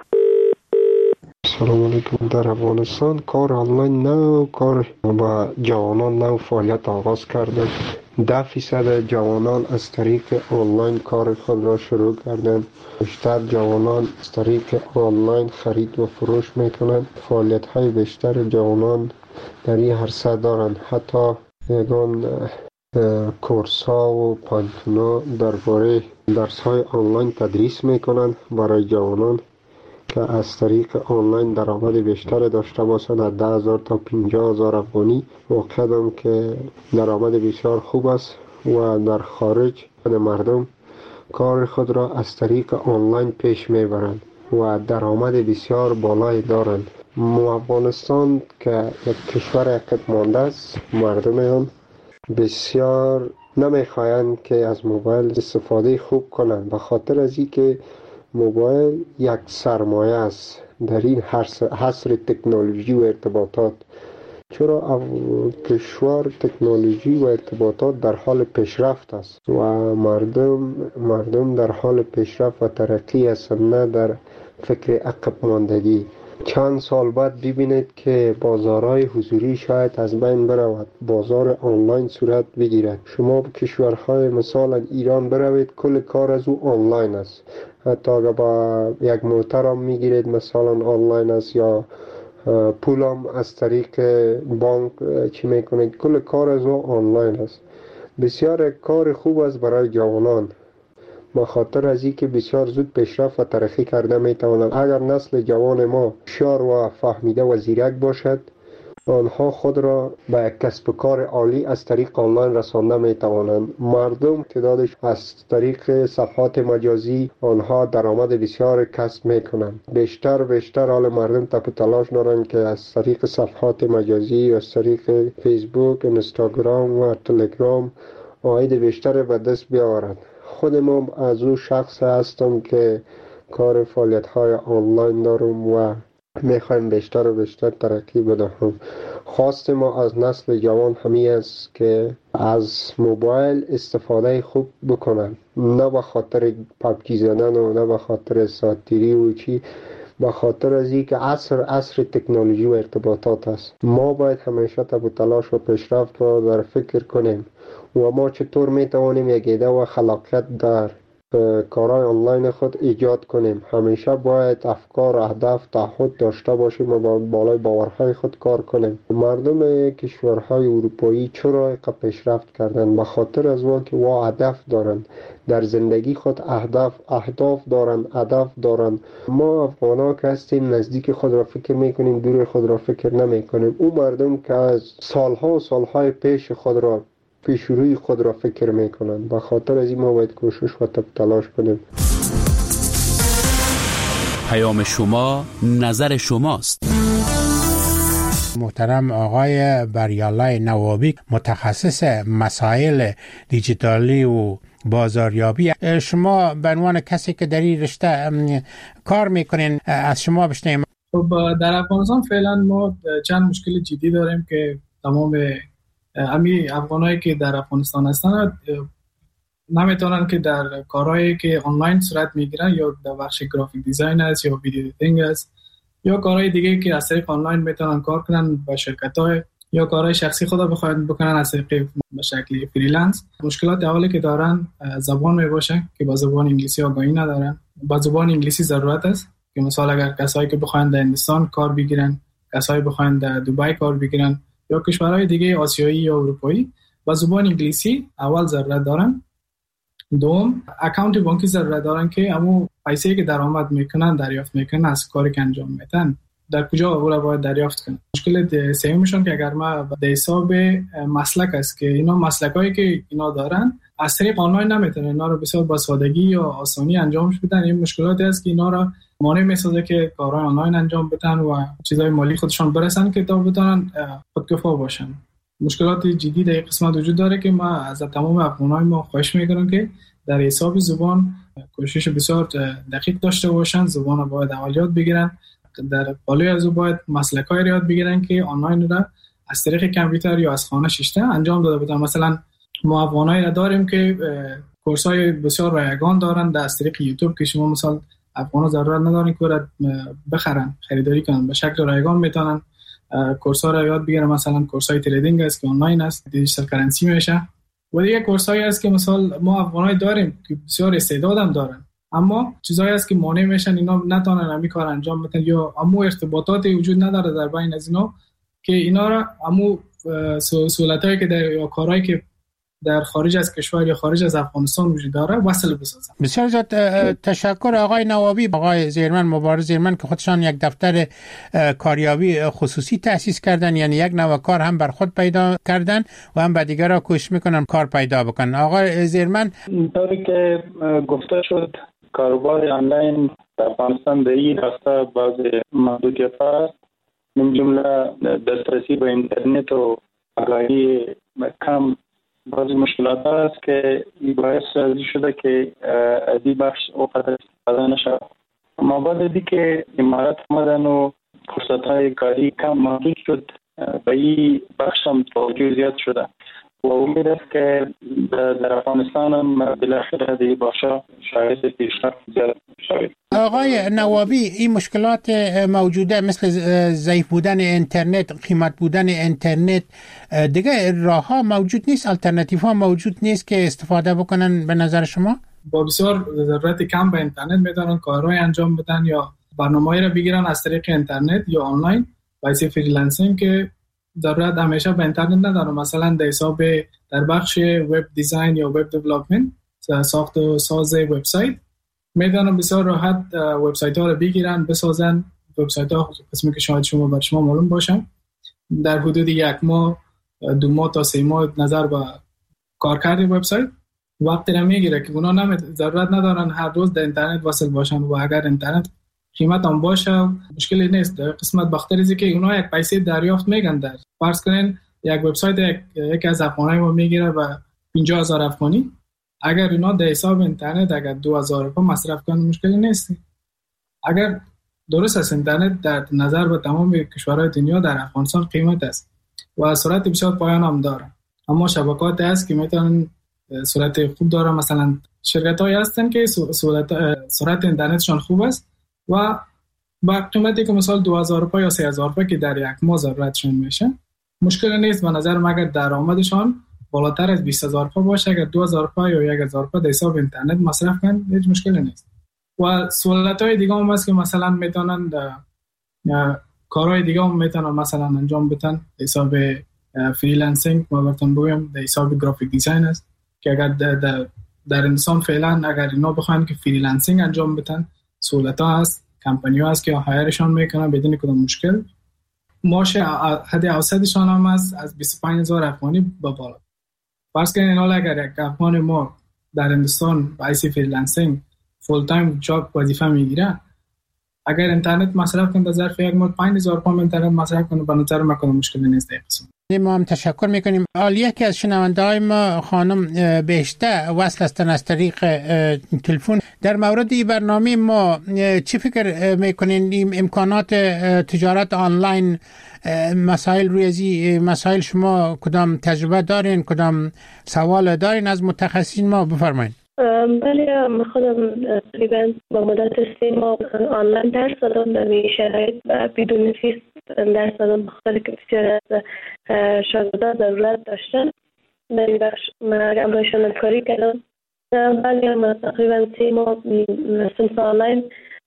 سلام علیکم. در افغانستان کار آنلاین نو کار با جوانان نو فعالیت آغاز کرده. ده فیصد جوانان از طریق آنلاین کار خود را شروع کردند. بیشتر جوانان از طریق آنلاین خرید و فروش میکنند. فعالیت های بیشتر جوانان در این عرصه دارند. حتی یگان کورس ها و پانتونا درباره درس های آنلاین تدریس میکنند برای جوانان که از طریق آنلاین درآمد بیشتر داشته باشند. از ده هزار تا پنجاه هزار افغانی موقعم که درآمد بسیار خوب است و در خارج مردم کار خود را از طریق آنلاین پیش میبرند و درآمد بسیار بالایی دارند. ما افغانستان که یک کشور عقب مانده است، مردم آن بسیار نمیخواهند که از موبایل استفاده خوب کنند، به خاطر از اینکه موبایل یک سرمایه است در این حصر تکنولوژی و ارتباطات. چرا کشور تکنولوژی و ارتباطات در حال پیشرفت است و مردم مردم در حال پیشرفت و ترقی هستند، نه در فکر عقب ماندگی. چند سال بعد ببینید که بازارهای حضوری شاید از بین برود، بازار آنلاین صورت بگیرد. شما به کشورهای مثلا ایران بروید، کل کار از او آنلاین است. حتی اگر با یک موتر هم میگیرید مثلا آنلاین است، یا پول هم از طریق بانک چی میکنید، کل کار از او آنلاین است. بسیار کار خوب است برای جوانان، به خاطر از اینکه بسیار زود پیشرفت و ترقی کرده میتوانند. اگر نسل جوان ما شار و فهمیده و زیرک باشد، آنها خود را به کسب کار عالی از طریق آنلاین رسانده میتوانند. مردم تعدادش از طریق صفحات مجازی آنها درآمد بسیار کسب میکنند. بیشتر بیشتر حال مردم تپ تلاش دارند که از طریق صفحات مجازی، از طریق فیسبوک، اینستاگرام و تلگرام عاید بیشتر به دست بیاورند. خود ما از او شخص هستم که کار فعالیت های آنلاین دارم و میخوایم بیشتر و بیشتر ترقی بدهم. خواست ما از نسل جوان همین است که از موبایل استفاده خوب بکنن، نه به خاطر پبجی زدن و نه به خاطر ساتیری و چی، به خاطر از اینکه عصر عصر تکنولوژی و ارتباطات است. ما باید همیشه تب و تلاش و پیشرفت را در فکر کنیم و ما چطور میتوانیم یک ایده و خلاقیت در کارهای آنلاین خود ایجاد کنیم. همیشه باید افکار، اهداف، تعهد داشته باشیم و با بالای باورهای خود کار کنیم. مردم کشورهای اروپایی چرا اینقدر پیشرفت کردن؟ به خاطر از وان که وا هدف دارن در زندگی خود، اهداف اهداف دارن، هدف دارن. ما افغانا که هستیم نزدیک خود را فکر میکنیم، دور خود را فکر نمیکنیم. اون مردم که از سالها و سالهای پیش خود را پیش روی خود را فکر میکنند. به خاطر از این ما باید کوشش و تلاش کنیم. پیام شما نظر شماست. محترم آقای بریالله نوابی، متخصص مسائل دیجیتالی و بازاریابی، شما به عنوان کسی که در این رشته کار میکنین از شما بشنویم. خب در افغانستان فعلا ما چند مشکل جدی داریم که تمام امی افغانایی که در افغانستان هستن نمیتونن که در کارهایی که آنلاین صورت میگیرن یا در بخش گرافیک دیزاین است یا ویدیو ادیتینگ است یا کارهای دیگه که از طریق آنلاین میتونن کار کنن با شرکت‌های یا کارهای شخصی خود بخواید بکنن از طریق به شکل فریلنس. مشکلات اولی که دارن زبان میباشه که با زبان انگلیسی آگاهی ندارن. با زبان انگلیسی ضرورت است که مثلا اگر کسایی که بخواید در هندوستان کار بگیرن، کسایی بخواید در دبی کار بگیرن یا کشورهای دیگه آسیایی یا اروپایی، با زبان انگلیسی اول ضرورت دارن. دوم، اکانت بانکی ضرورت دارن که همون پیسه‌ای که درآمد میکنن دریافت میکنن از کاری که انجام میدن در کجا او را باید دریافت کنن. مشکل سومشون که اگر ما به حساب مسلک است که اینا مسلکایی که اینا دارن از طریق آنلاین نمیتونن اینا رو بسیار با سادگی یا آسانی انجامش بدن. این مشکلاتی است که اینا را مانع میسازه که کارهای آنلاین انجام بدن و چیزای مالی خودشون برسن که تا بتونن خودکفا باشن. مشکلات جدی در قسمت وجود داره که ما از تمام افغانای ما خواهش میکنم که در حساب زبان کوشش بسیار دقیق داشته باشن، زبان رو باید اول یاد بگیرن، در بالای از او باید مسلک‌های یاد بگیرن که آنلاین را از طریق کامپیوتر یا از خانه شیشته انجام داده بودن. مثلا ما افغانایی را داریم که کورس‌های بسیار رایگان دارن در طریق یوتیوب که شما مثلا افغانا ضرورت ندارن که بخرن، خریداری کنن، به شکل رایگان میتونن کورس‌ها را یاد بگیرن. مثلا کورس‌های تریدینگ است که آنلاین است، دیجیتال کرنسی میشه و دیگه کورس‌هایی است که مثلا ما افغانایی داریم که بسیار استعدادم دارن اما چیزایی است که مانع میشن اینا نتونن همین کار انجام بدن یا امو ارتباطاتی وجود نداره در بین از اینا که اینا را امو سهولتایی که در یا کارهایی که در خارج از کشور یا خارج از افغانستان وجود داره وصل بسازن. بسیار زیاد تشکر آقای نوابی. آقای زیرمن، مبارز زیرمن که خودشان یک دفتر کاریابی خصوصی تأسیس کردن، یعنی یک نوع کار هم بر خود پیدا کردن و هم به دیگران کوشش میکنن کار پیدا بکنن. آقای زیرمن، اینطوری که گفته شد کاروبار آنلاین در افغانستان به این راستا بعض محدودیت هست، من جمله دسترسی به اینترنت و آگاهی کم بعضی مشکلات هست که باعث شده که از این بخش اوقات استفاده نشه. اما بعد از اینکه امارات آمدن و فرصت‌های کاری کم محدود شد به این بخش هم توجه زیاد شده و امید است که در افغانستان هم بالاخره در این بخش شاید پیشرفت زیاد شود. آقای نوابی، این مشکلات موجوده مثل ضعیف بودن اینترنت، قیمت بودن اینترنت، دیگه راه ها موجود نیست، الटरनेटिव ها موجود نیست که استفاده بکنن به نظر شما؟ با بسیار ضرورت کم به اینترنت میتونن کارهای انجام بدن یا برنامه‌ای را بگیرن از طریق اینترنت یا آنلاین واسه فریلنسینگ که ضرورت همیشه به اینترنت نداره. مثلا در حساب در بخش وب دیزاین یا وب دیولپمنت، ساخت و ساز وبسایت، میدونن بسیار راحت وبسایت ها رو بگیرن بسازن. وبسایت ها قسمی که شاید شما بر شما معلوم باشه در حدود یک ماه دو ماه تا سه ماه نظر به کارکرد وبسایت وقتی رو میگیره که اونا نمی ضرورت ندارن هر روز در اینترنت وصل باشن و اگر اینترنت قیمت هم باشه مشکلی نیست. در قسمت بختریزی که اونا یک پیسه دریافت میگن، در فرض کنین یک وبسایت یک, یک از افغانای ما میگیره و پنجاه هزار افغانی، اگر اینا در حساب اینترنت اگر دو هزار روپیه مصرف کنن مشکلی نیست. اگر درست است اینترنت در نظر به تمام کشورهای دنیا در افغانستان قیمت است و سرعت بسیار پایان هم داره، اما شبکات هست که میتونن سرعت خوب داره. مثلا شرکت های هستن که سرعت سرعت اینترنتشان خوب است و با قیمتی که مثلا دو هزار روپیه یا سه هزار روپیه که در یک ماه ضرورتشون میشه مشکل نیست. به نظر من اگر درآمدشان بالاتر از بیست هزار روپیه باشه، اگر دو هزار روپیه یا یک هزار روپیه در حساب اینترنت مصرف کنن هیچ مشکلی نیست. و سهولت‌های دیگه هم هست که مثلا میتونن کارهای دیگه هم میتونن مثلا انجام بدن. حساب فریلنسینگ ما براتون بگم، در حساب گرافیک دیزاین است که اگر در, در, در انسان فعلا اگر اینا بخواین که فریلنسینگ انجام بدن سهولت‌ها هست، کمپانی‌ها هست که هایرشان میکنن بدون کدام مشکل. معاش حد اوسطشان هم هست از بیست و پنج هزار افغانی به بالا. فرض کنین حالا اگر یک افغان ما در هندوستان با حیث فریلنسینگ فول تایم جاب وظیفه میگیره، اگر اینترنت مصرف کنه در ظرف یک ماه پنج هزار پوند اینترنت مصرف کنه، به نظر من کدام مشکلی نیست. ما هم تشکر میکنیم. حالی که از شنونده های ما خانم بیشتر وصل هستن از طریق تلفن، در مورد این برنامه ما چی فکر میکنین؟ این امکانات تجارت آنلاین، مسائل روی ازی مسائل شما کدام تجربه دارین، کدام سوال دارین از متخصصین ما؟ بفرمایید. بله، من خودم تقریبا با مدت سه ماه آنلاین درس دادم در این شرایط بدون فیس درس دادم. مختلف بسیار از شاگردان ضرورت داشتن در این بخش من امرایشان همکاری کردم. بله، من تقریبا سه ماه صنف آنلاین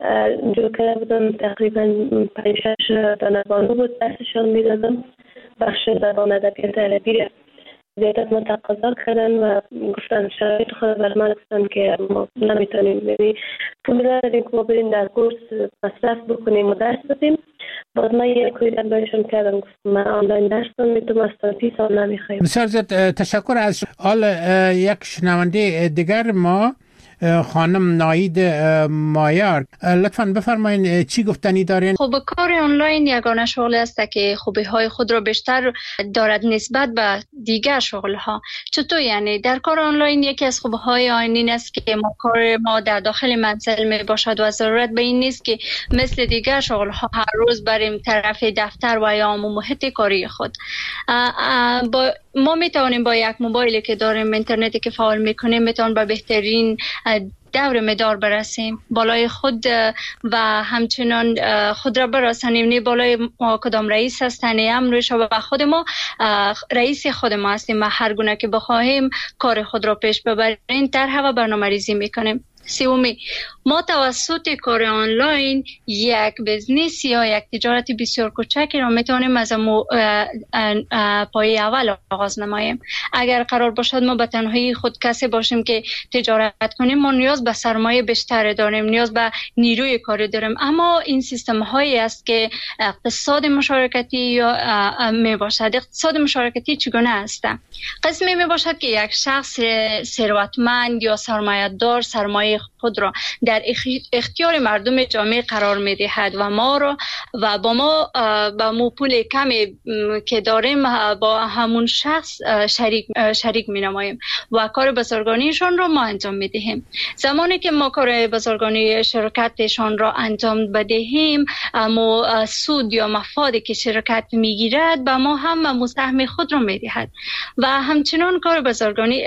جو کرده بودم. تقریبا پنج شش دانشجو بود درسشان میدادم. بخش زبان ادبیات عربی زیادت ما تقاضا کردن و گفتن شرایط خود بر من گفتن که ما نمیتونیم، یعنی پول نداریم که ما بریم در کورس مصرف بکنیم و درس بدیم. بعد من یک کوی در بایشون کردم، گفتم من آنلاین درس میتونم از تا تی سال نمیخوایم. بسیار زیاد تشکر. از حال یک شنونده دیگر ما خانم ناید مایار، لطفاً بفرمایید چی گفتنی دارین؟ خب کار آنلاین یگانه شغلی است که خوبی های خود را بیشتر دارد نسبت به دیگر شغل ها. چطور یعنی؟ در کار آنلاین یکی از خوبی های آن این است که ما کار ما در داخل منزل می باشد و ضرورت به این نیست که مثل دیگر شغل ها هر روز بریم طرف دفتر و یا محیط کاری خود. با ما می توانیم با یک موبایلی که داریم، اینترنتی که فعال میکنیم، میتونیم به بهترین دور مدار برسیم، بالای خود و همچنان خود را برسانیم. نه بالای ما کدام رئیس هستن، امرش و خود ما رئیس خود ما هستیم و هر گونه که بخواهیم کار خود را پیش ببریم طرح و برنامه ریزی میکنیم. سومی، ما توسط کار آنلاین یک بزنس یا یک تجارت بسیار کوچکی را میتونیم از پای اول آغاز نماییم. اگر قرار باشد ما به تنهایی خود کسی باشیم که تجارت کنیم، ما نیاز به سرمایه بیشتر داریم، نیاز به نیروی کاری داریم. اما این سیستم هایی است که اقتصاد مشارکتی یا می باشد. اقتصاد مشارکتی چگونه است؟ قسمی می باشد که یک شخص ثروتمند یا سرمایه دار سرمایه خود را در اختیار مردم جامعه قرار می دهد و ما را و با ما با مو پول کمی که داریم با همون شخص شریک شریک می نماییم و کار بازرگانیشان را ما انجام می دهیم. زمانی که ما کار بازرگانی شرکتشان را انجام بدهیم، ما سود یا مفادی که شرکت می گیرد با ما هم مساهم خود را می دهد و همچنان کار بازرگانی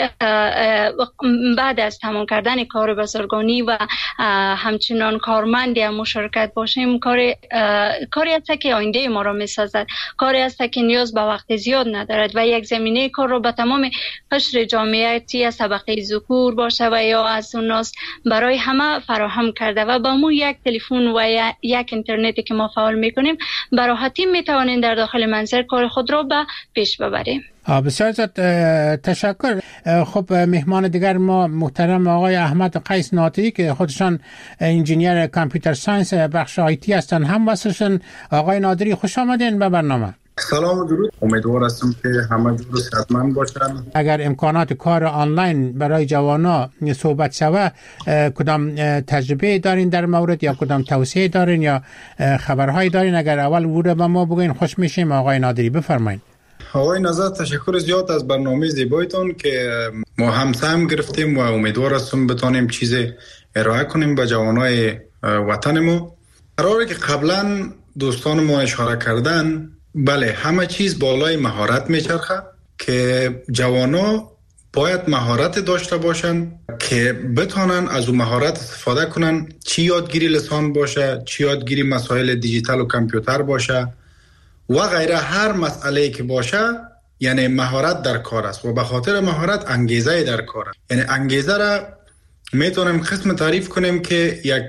بعد از تمام کردن کار بازرگانی و همچنان کارمند یا مشارکت باشیم، کار کاری است که آینده ما را می‌سازد، کاری است که نیاز به وقت زیاد ندارد و یک زمینه کار را به تمام قشر جامعه از طبقه ذکور باشه و یا از اوناس برای همه فراهم کرده و با مو یک تلفن و یک اینترنتی که ما فعال می‌کنیم به راحتی می‌توانیم در داخل منزل کار خود را به پیش ببریم. بسیار زیاد تشکر. خب مهمان دیگر ما محترم آقای احمد قیس ناطقی که خودشان انجینیر کامپیوتر ساینس بخش آیتی هستن، هم واسهشون. آقای ناظری خوش آمدین به برنامه. سلام و درود. امیدوار هستم که همه جور صحتمند باشن. اگر امکانات کار آنلاین برای جوانا صحبت شوه، کدام تجربه دارین در مورد یا کدام توصیه دارین یا خبرهایی دارین؟ اگر اول ورود به ما بگین خوش میشیم. آقای ناظری بفرمایید. آقای نظر تشکر زیاد از برنامه زیبایتون که ما هم سهم گرفتیم و امیدوار هستم بتانیم چیز ارائه کنیم به جوانای وطن ما. قراره که قبلا دوستان ما اشاره کردن، بله همه چیز بالای مهارت میچرخه که جوانا باید مهارت داشته باشن که بتانن از اون مهارت استفاده کنن، چی یادگیری لسان باشه، چی یادگیری مسائل دیجیتال و کامپیوتر باشه و غیره. هر مسئله که باشه یعنی مهارت در کار است و به خاطر مهارت انگیزه در کار است. یعنی انگیزه را میتونیم قسم تعریف کنیم که یک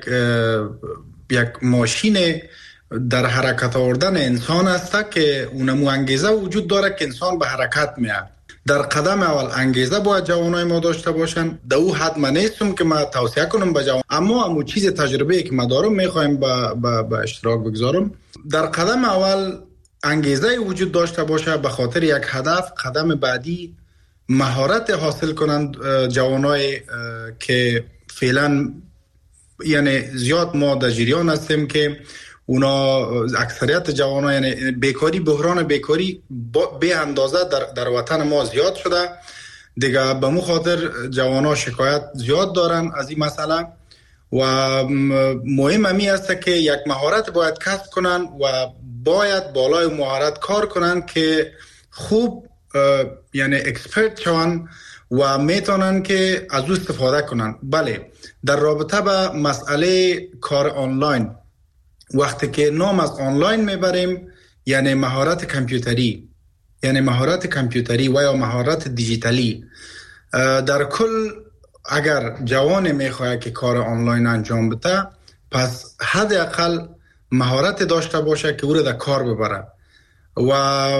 یک ماشین در حرکت آوردن انسان است که اونمو انگیزه وجود داره که انسان به حرکت میاد. در قدم اول انگیزه باید جوانای ما داشته باشن. در او حد من نیستم که ما توصیه کنم به جوان، اما امو چیز تجربه که ما دارم میخوایم به با با اشتراک بگذارم. در قدم اول انگیزه وجود داشته باشه به خاطر یک هدف. قدم بعدی مهارت حاصل کنند جوانای که فعلا یعنی زیاد ما در جریان هستیم که اونا اکثریت جوانان یعنی بیکاری، بحران بیکاری به اندازه در, در وطن ما زیاد شده دیگه. به مو خاطر جوانان شکایت زیاد دارن از این مسئله و مهم همی است که یک مهارت باید کسب کنن و باید بالای مهارت کار کنن که خوب یعنی اکسپرت شوند و میتونن که از او استفاده کنن. بله در رابطه با مسئله کار آنلاین، وقتی که نام از آنلاین میبریم یعنی مهارت کامپیوتری، یعنی مهارت کامپیوتری و یا مهارت دیجیتالی. در کل اگر جوان میخواد که کار آنلاین انجام بده پس حداقل مهارت داشته باشه که او را در کار ببره و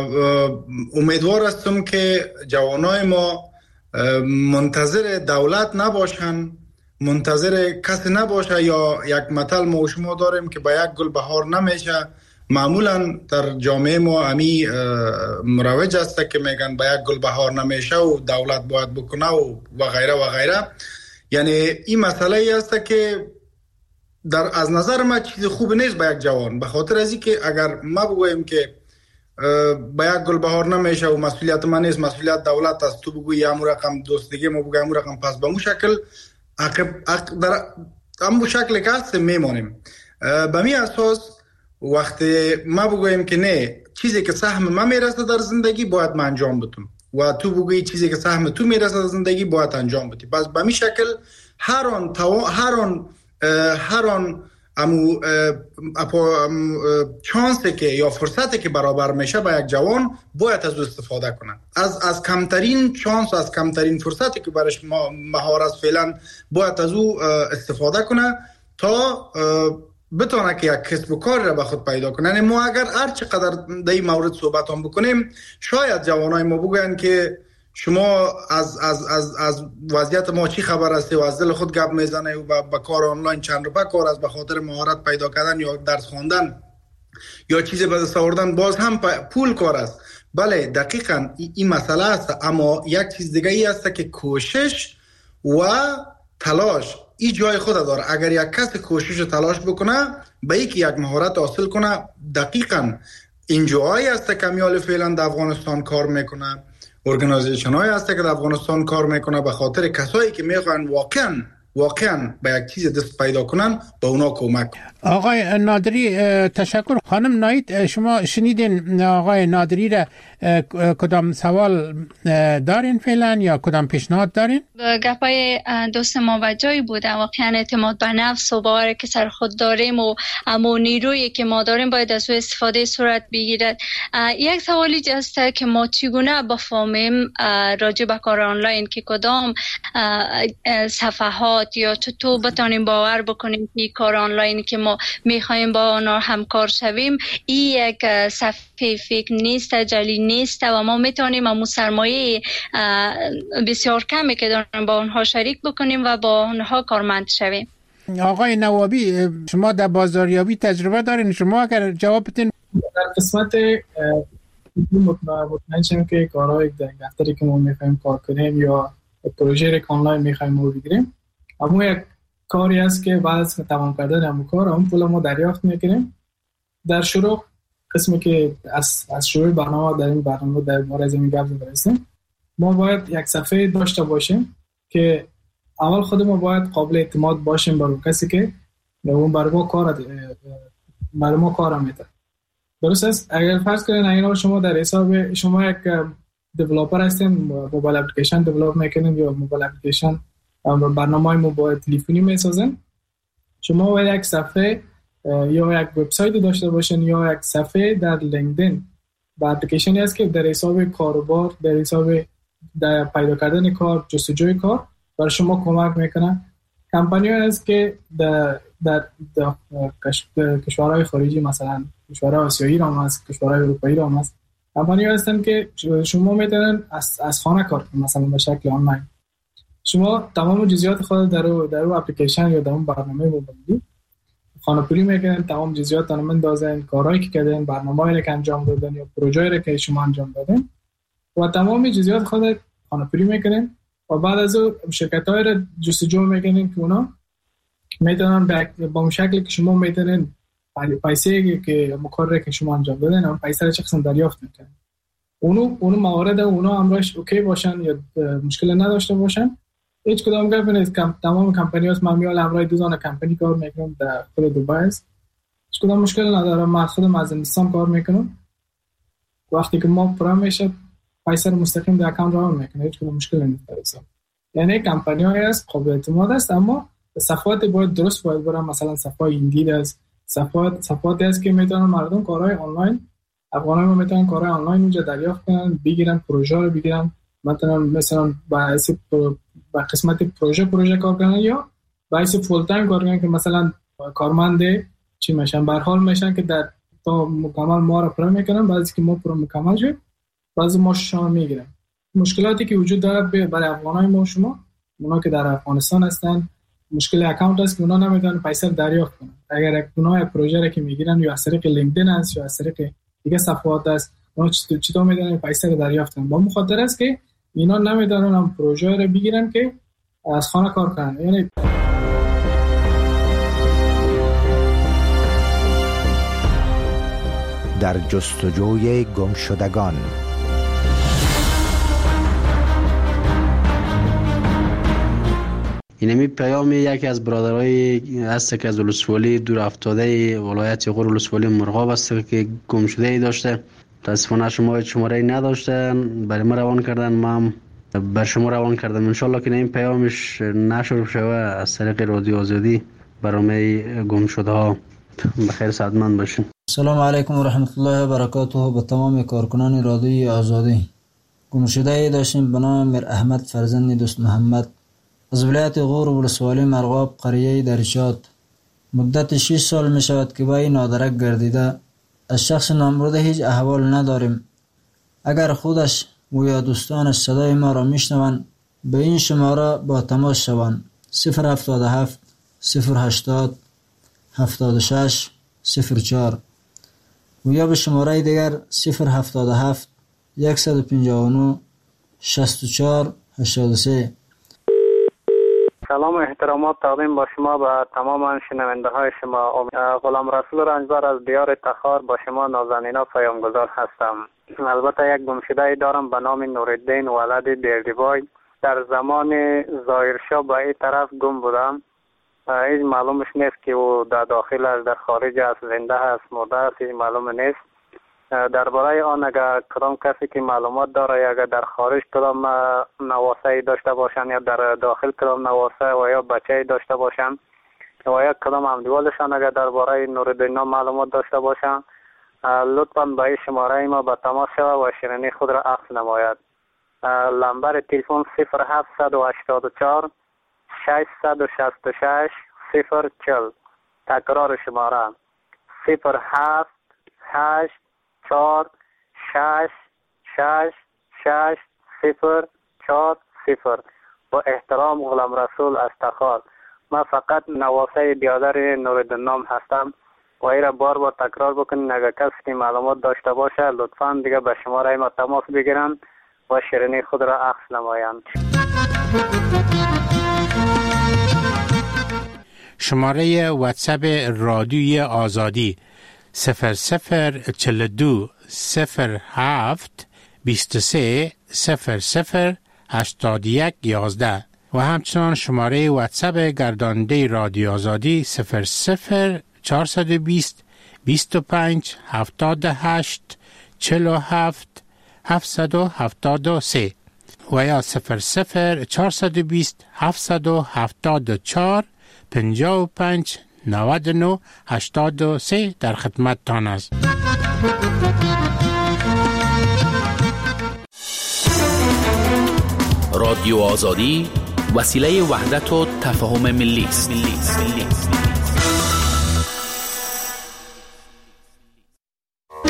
امیدوار هستم که جوانای ما منتظر دولت نباشن، منتظر کسی نباشه. یا یک مثل ما و شما داریم که با یک گل بهار نمیشه. معمولا در جامعه ما امی مروج است که میگن با یک گل بهار نمیشه و دولت باید بکنه و و غیره و غیره. یعنی این مسئله ای است که در از نظر ما چیز خوب نیست با یک جوان، به خاطر ازی که اگر ما بگویم که با یک گل بهار نمیشه و مسئولیت من نیست، مسئولیت دولت است، تو بگوی امو رقم دوستگی ما بگویم امو رقم، پس به مو شکل عقب در امو شکل که هست میمانیم. به می اساس وقتی ما بگویم که نه چیزی که سهم ما میرسه در زندگی باید من انجام بدم و تو بگویی چیزی که سهم تو میرسه در زندگی باید انجام بدی، پس به می شکل هر آن هر آن هر آن امو چانسی که یا فرصتی که برابر میشه با یک جوان باید از او استفاده کنن. از از کمترین چانس، از کمترین فرصتی که برش مهارت فعلا باید از او استفاده کنه تا بتونه که یک کسب و کار را به خود پیدا کنه. یعنی ما اگر هر چقدر در این مورد صحبت هم بکنیم شاید جوانای ما بگن که شما از از از از وضعیت ما چی خبر هستی و از دل خود گپ میزنه و با کار آنلاین چند روپه کار از به خاطر مهارت پیدا کردن یا درس خواندن یا چیزی به دست آوردن باز هم پول کار است. بله دقیقاً این مسئله است، اما یک چیز دیگه ای است که کوشش و تلاش این جای خود داره. اگر یک کس کوشش و تلاش بکنه به اینکه یک مهارت حاصل کنه، دقیقاً این جایی است که کمیال فعلا در افغانستان کار میکنه، ارگانیزیشن های هسته که در افغانستان کار میکنه به خاطر کسایی که میخوان واقعا واقعا به یک چیز دست پیدا کنن به اونا کمک. آقای نادری تشکر. خانم نایت شما شنیدین آقای نادری را، کدام سوال دارین فعلا یا کدام پیشنهاد دارین؟ گپای دوست ما و جایی بوده. واقعا اعتماد به نفس و باور که سر خود داریم و اما نیرویی که ما داریم باید از او استفاده صورت بگیرد. یک سوالی هست که ما چگونه بفهمیم راجع به کار آنلاین که کدام صفحات یا چطور بتانیم باور بکنیم که کار آنلاین که ما میخوایم با آنها همکار شویم این یک صفحه فکر نیست، جلی نیست و ما میتونیم امو سرمایه بسیار کمی که داریم با آنها شریک بکنیم و با آنها کارمند شویم. آقای نوابی شما در بازاریابی تجربه دارین، شما اگر جواب بدین. در قسمت مطمئن شیم که کارهای دفتری که ما میخوایم کار کنیم یا پروژه آنلاین میخوایم رو بگیریم، اما یک کاری است که بعد از تمام کردن همون کار همون پول ما دریافت میکنیم. در شروع قسمی که از از شروع برنامه در این برنامه در مورد از این گپ زدیم، ما باید یک صفحه داشته باشیم که اول خود ما باید قابل اعتماد باشیم برای کسی که اون برای ما کار برای ما کار میده. درست است؟ اگر فرض کنین اگر شما در حساب شما یک دیولپر هستین، موبایل اپلیکیشن دیولپ میکنین یا موبایل اپلیکیشن برنامه‌های موبایل تلفنی میسازن، شما باید یک صفحه یا یک وبسایت داشته باشین یا یک صفحه در لینکدین با اپلیکیشنی است که در حساب کاروبار، در حساب در پیدا کردن کار، جستجوی کار برای شما کمک میکنه. کمپانی هست که در در, در کشورهای خارجی، مثلا کشورهای آسیایی را هست، کشورهای اروپایی را هست، کمپانی هستن که شما میتونن از از خانه کار کنید، مثلا به شکل آنلاین. شما تمام جزئیات خود در در اون اپلیکیشن یا در اون برنامه موبایلی خانه‌پوری میکنن، تمام جزئیات رو مندازن، کارهایی که کردن، برنامه‌ای که انجام دادن یا پروژه‌ای که شما انجام دادن و تمام جزئیات خود خانه‌پوری میکنن و بعد از اون شرکت‌های را جستجو میکنن که اونا میتونن با اون شکلی که شما میتونن پیسه که مقرره که شما انجام دادن اون پیسه رو چه قسم دریافت میکنن. اونو اونو موارد اونا امرش اوکی باشن یا مشکل نداشته باشن، هیچ کدام گپ نیست. کم تمام کمپانی‌ها معمولا امرای دوزانه کمپانی کار میکنن در خود دبی است، هیچ کدام مشکل نداره. ما خودم از هندوستان کار میکنم، وقتی که ما پرام میشه پیسه رو مستقیم در اکانت رو میکنه، هیچ کدام مشکل نیست. یعنی کمپانی‌هایی است قابل اعتماد است، اما صفحات باید درست باید برن. مثلا صفحه ایندید است، صفحات صفحاتی است که میتونن مردم کارهای آنلاین، افغانای ما میتونن کارهای آنلاین اونجا دریافت کنن، بگیرن، پروژه رو بگیرن، مثلا مثلا با با قسمت پروژه پروژه کار کنن یا باعث فول تایم کار کنن که مثلا کارمند چی میشن، به هر حال میشن که در تا مکمل ما رو پرو میکنن، بعضی که ما پرو مکمل شد بعضی ما شما میگیرن. مشکلاتی که وجود داره برای افغانای ما، شما اونا که در افغانستان هستن، مشکل اکانت است که اونا نمیتونن پیسه دریافت کنن. اگر اونا پروژه را که میگیرن یا از طریق لینکدین است یا از طریق دیگه صفحات است، اونا چطور میتونن پیسه رو دریافت کنن؟ با مخاطر است که اینا نمیتونن هم پروژه رو بگیرن که از خانه کار کنن. یعنی در جستجوی گم شدگان. اینمی پیام یکی از برادرای هست که از ولسوالی دور افتاده ولایت غور ولسوالی مرغاب است که گم شده ای داشته. متاسفانه شما شماره نداشتن، برای ما روان کردن، ما بر شما روان کردم. ان شاء الله که این پیامش نشر شوه از طریق رادیو آزادی برای گم شده ها. بخیر سعادتمند باشین. سلام علیکم و رحمت الله و برکاته به تمام کارکنان رادیو آزادی. گم شده ای داشتیم به نام میر احمد فرزند دوست محمد از ولایت غور ولسوالی مرغاب قریه درشاد. مدت شش سال می شود که با این نادرک گردیده. از شخص نامبرده هیچ احوال نداریم. اگر خودش و یا دوستانش صدای ما را میشنوند به این شماره با تماس شوند: صفر هفتاد و هفت صفر هشتاد هفتاد و شش صفر چهار و یا به شماره دیگر صفر هفتاد و هفت صد و پنجاه و نه شصت و چهار هشتاد و سه. سلام و احترامات تقدیم با شما به تمام شنونده های شما. غلام رسول رنجبر از دیار تخار با شما نازنینا پیامگذار هستم. البته یک گمشده دارم به نام نورالدین ولد دیردیبای. در زمان ظاهرشاه به این طرف گم بودم. هیچ معلومش نیست که او در داخل است، در خارج است، زنده است، مرده است، هیچ معلوم نیست. درباره آن اگر کدام کسی که معلومات داره، اگر در خارج کدام نواسه داشته باشن یا در داخل کدام نواسه و یا بچه داشته باشن و یا کدام همدیوالشان اگر درباره نورالدین معلومات داشته باشن، لطفاً به این شماره ما به تماس شود و شیرینی خود را عکس نماید. لمبر تلفن صفر هفت هشت چهار ششصد و شصت و شش صفر چهل. تکرار شماره صفر هفت هشت چهار شش شش شش صفر چهار صفر. با احترام غلام رسول از تخار. من فقط نواسه بیادر نورالدین نام هستم و ای را بار بار تکرار بکنین. اگر کسی که معلومات داشته باشه لطفاً دیگه به شماره ما تماس بگیرن و شیرینی خود را عکس نمایند. شماره واتساپ رادیوی آزادی صفر صفر چل دو صفر هفت بیست سه صفر صفر هشتاد یک یازده و همچنان شماره واتساپ گرداننده رادیو آزادی صفر صفر چهارصد و بیست بیست و پنج هفتاد و هشت چهل و هفت هفتصد و هفتاد و سه و یا صفر صفر چهارصد و بیست هفتصد و هفتاد و چهار پنجاه و پنج نود و نه هشتاد و سه در خدمت تان است. رادیو آزادی وسیله وحدت و تفاهم ملی است.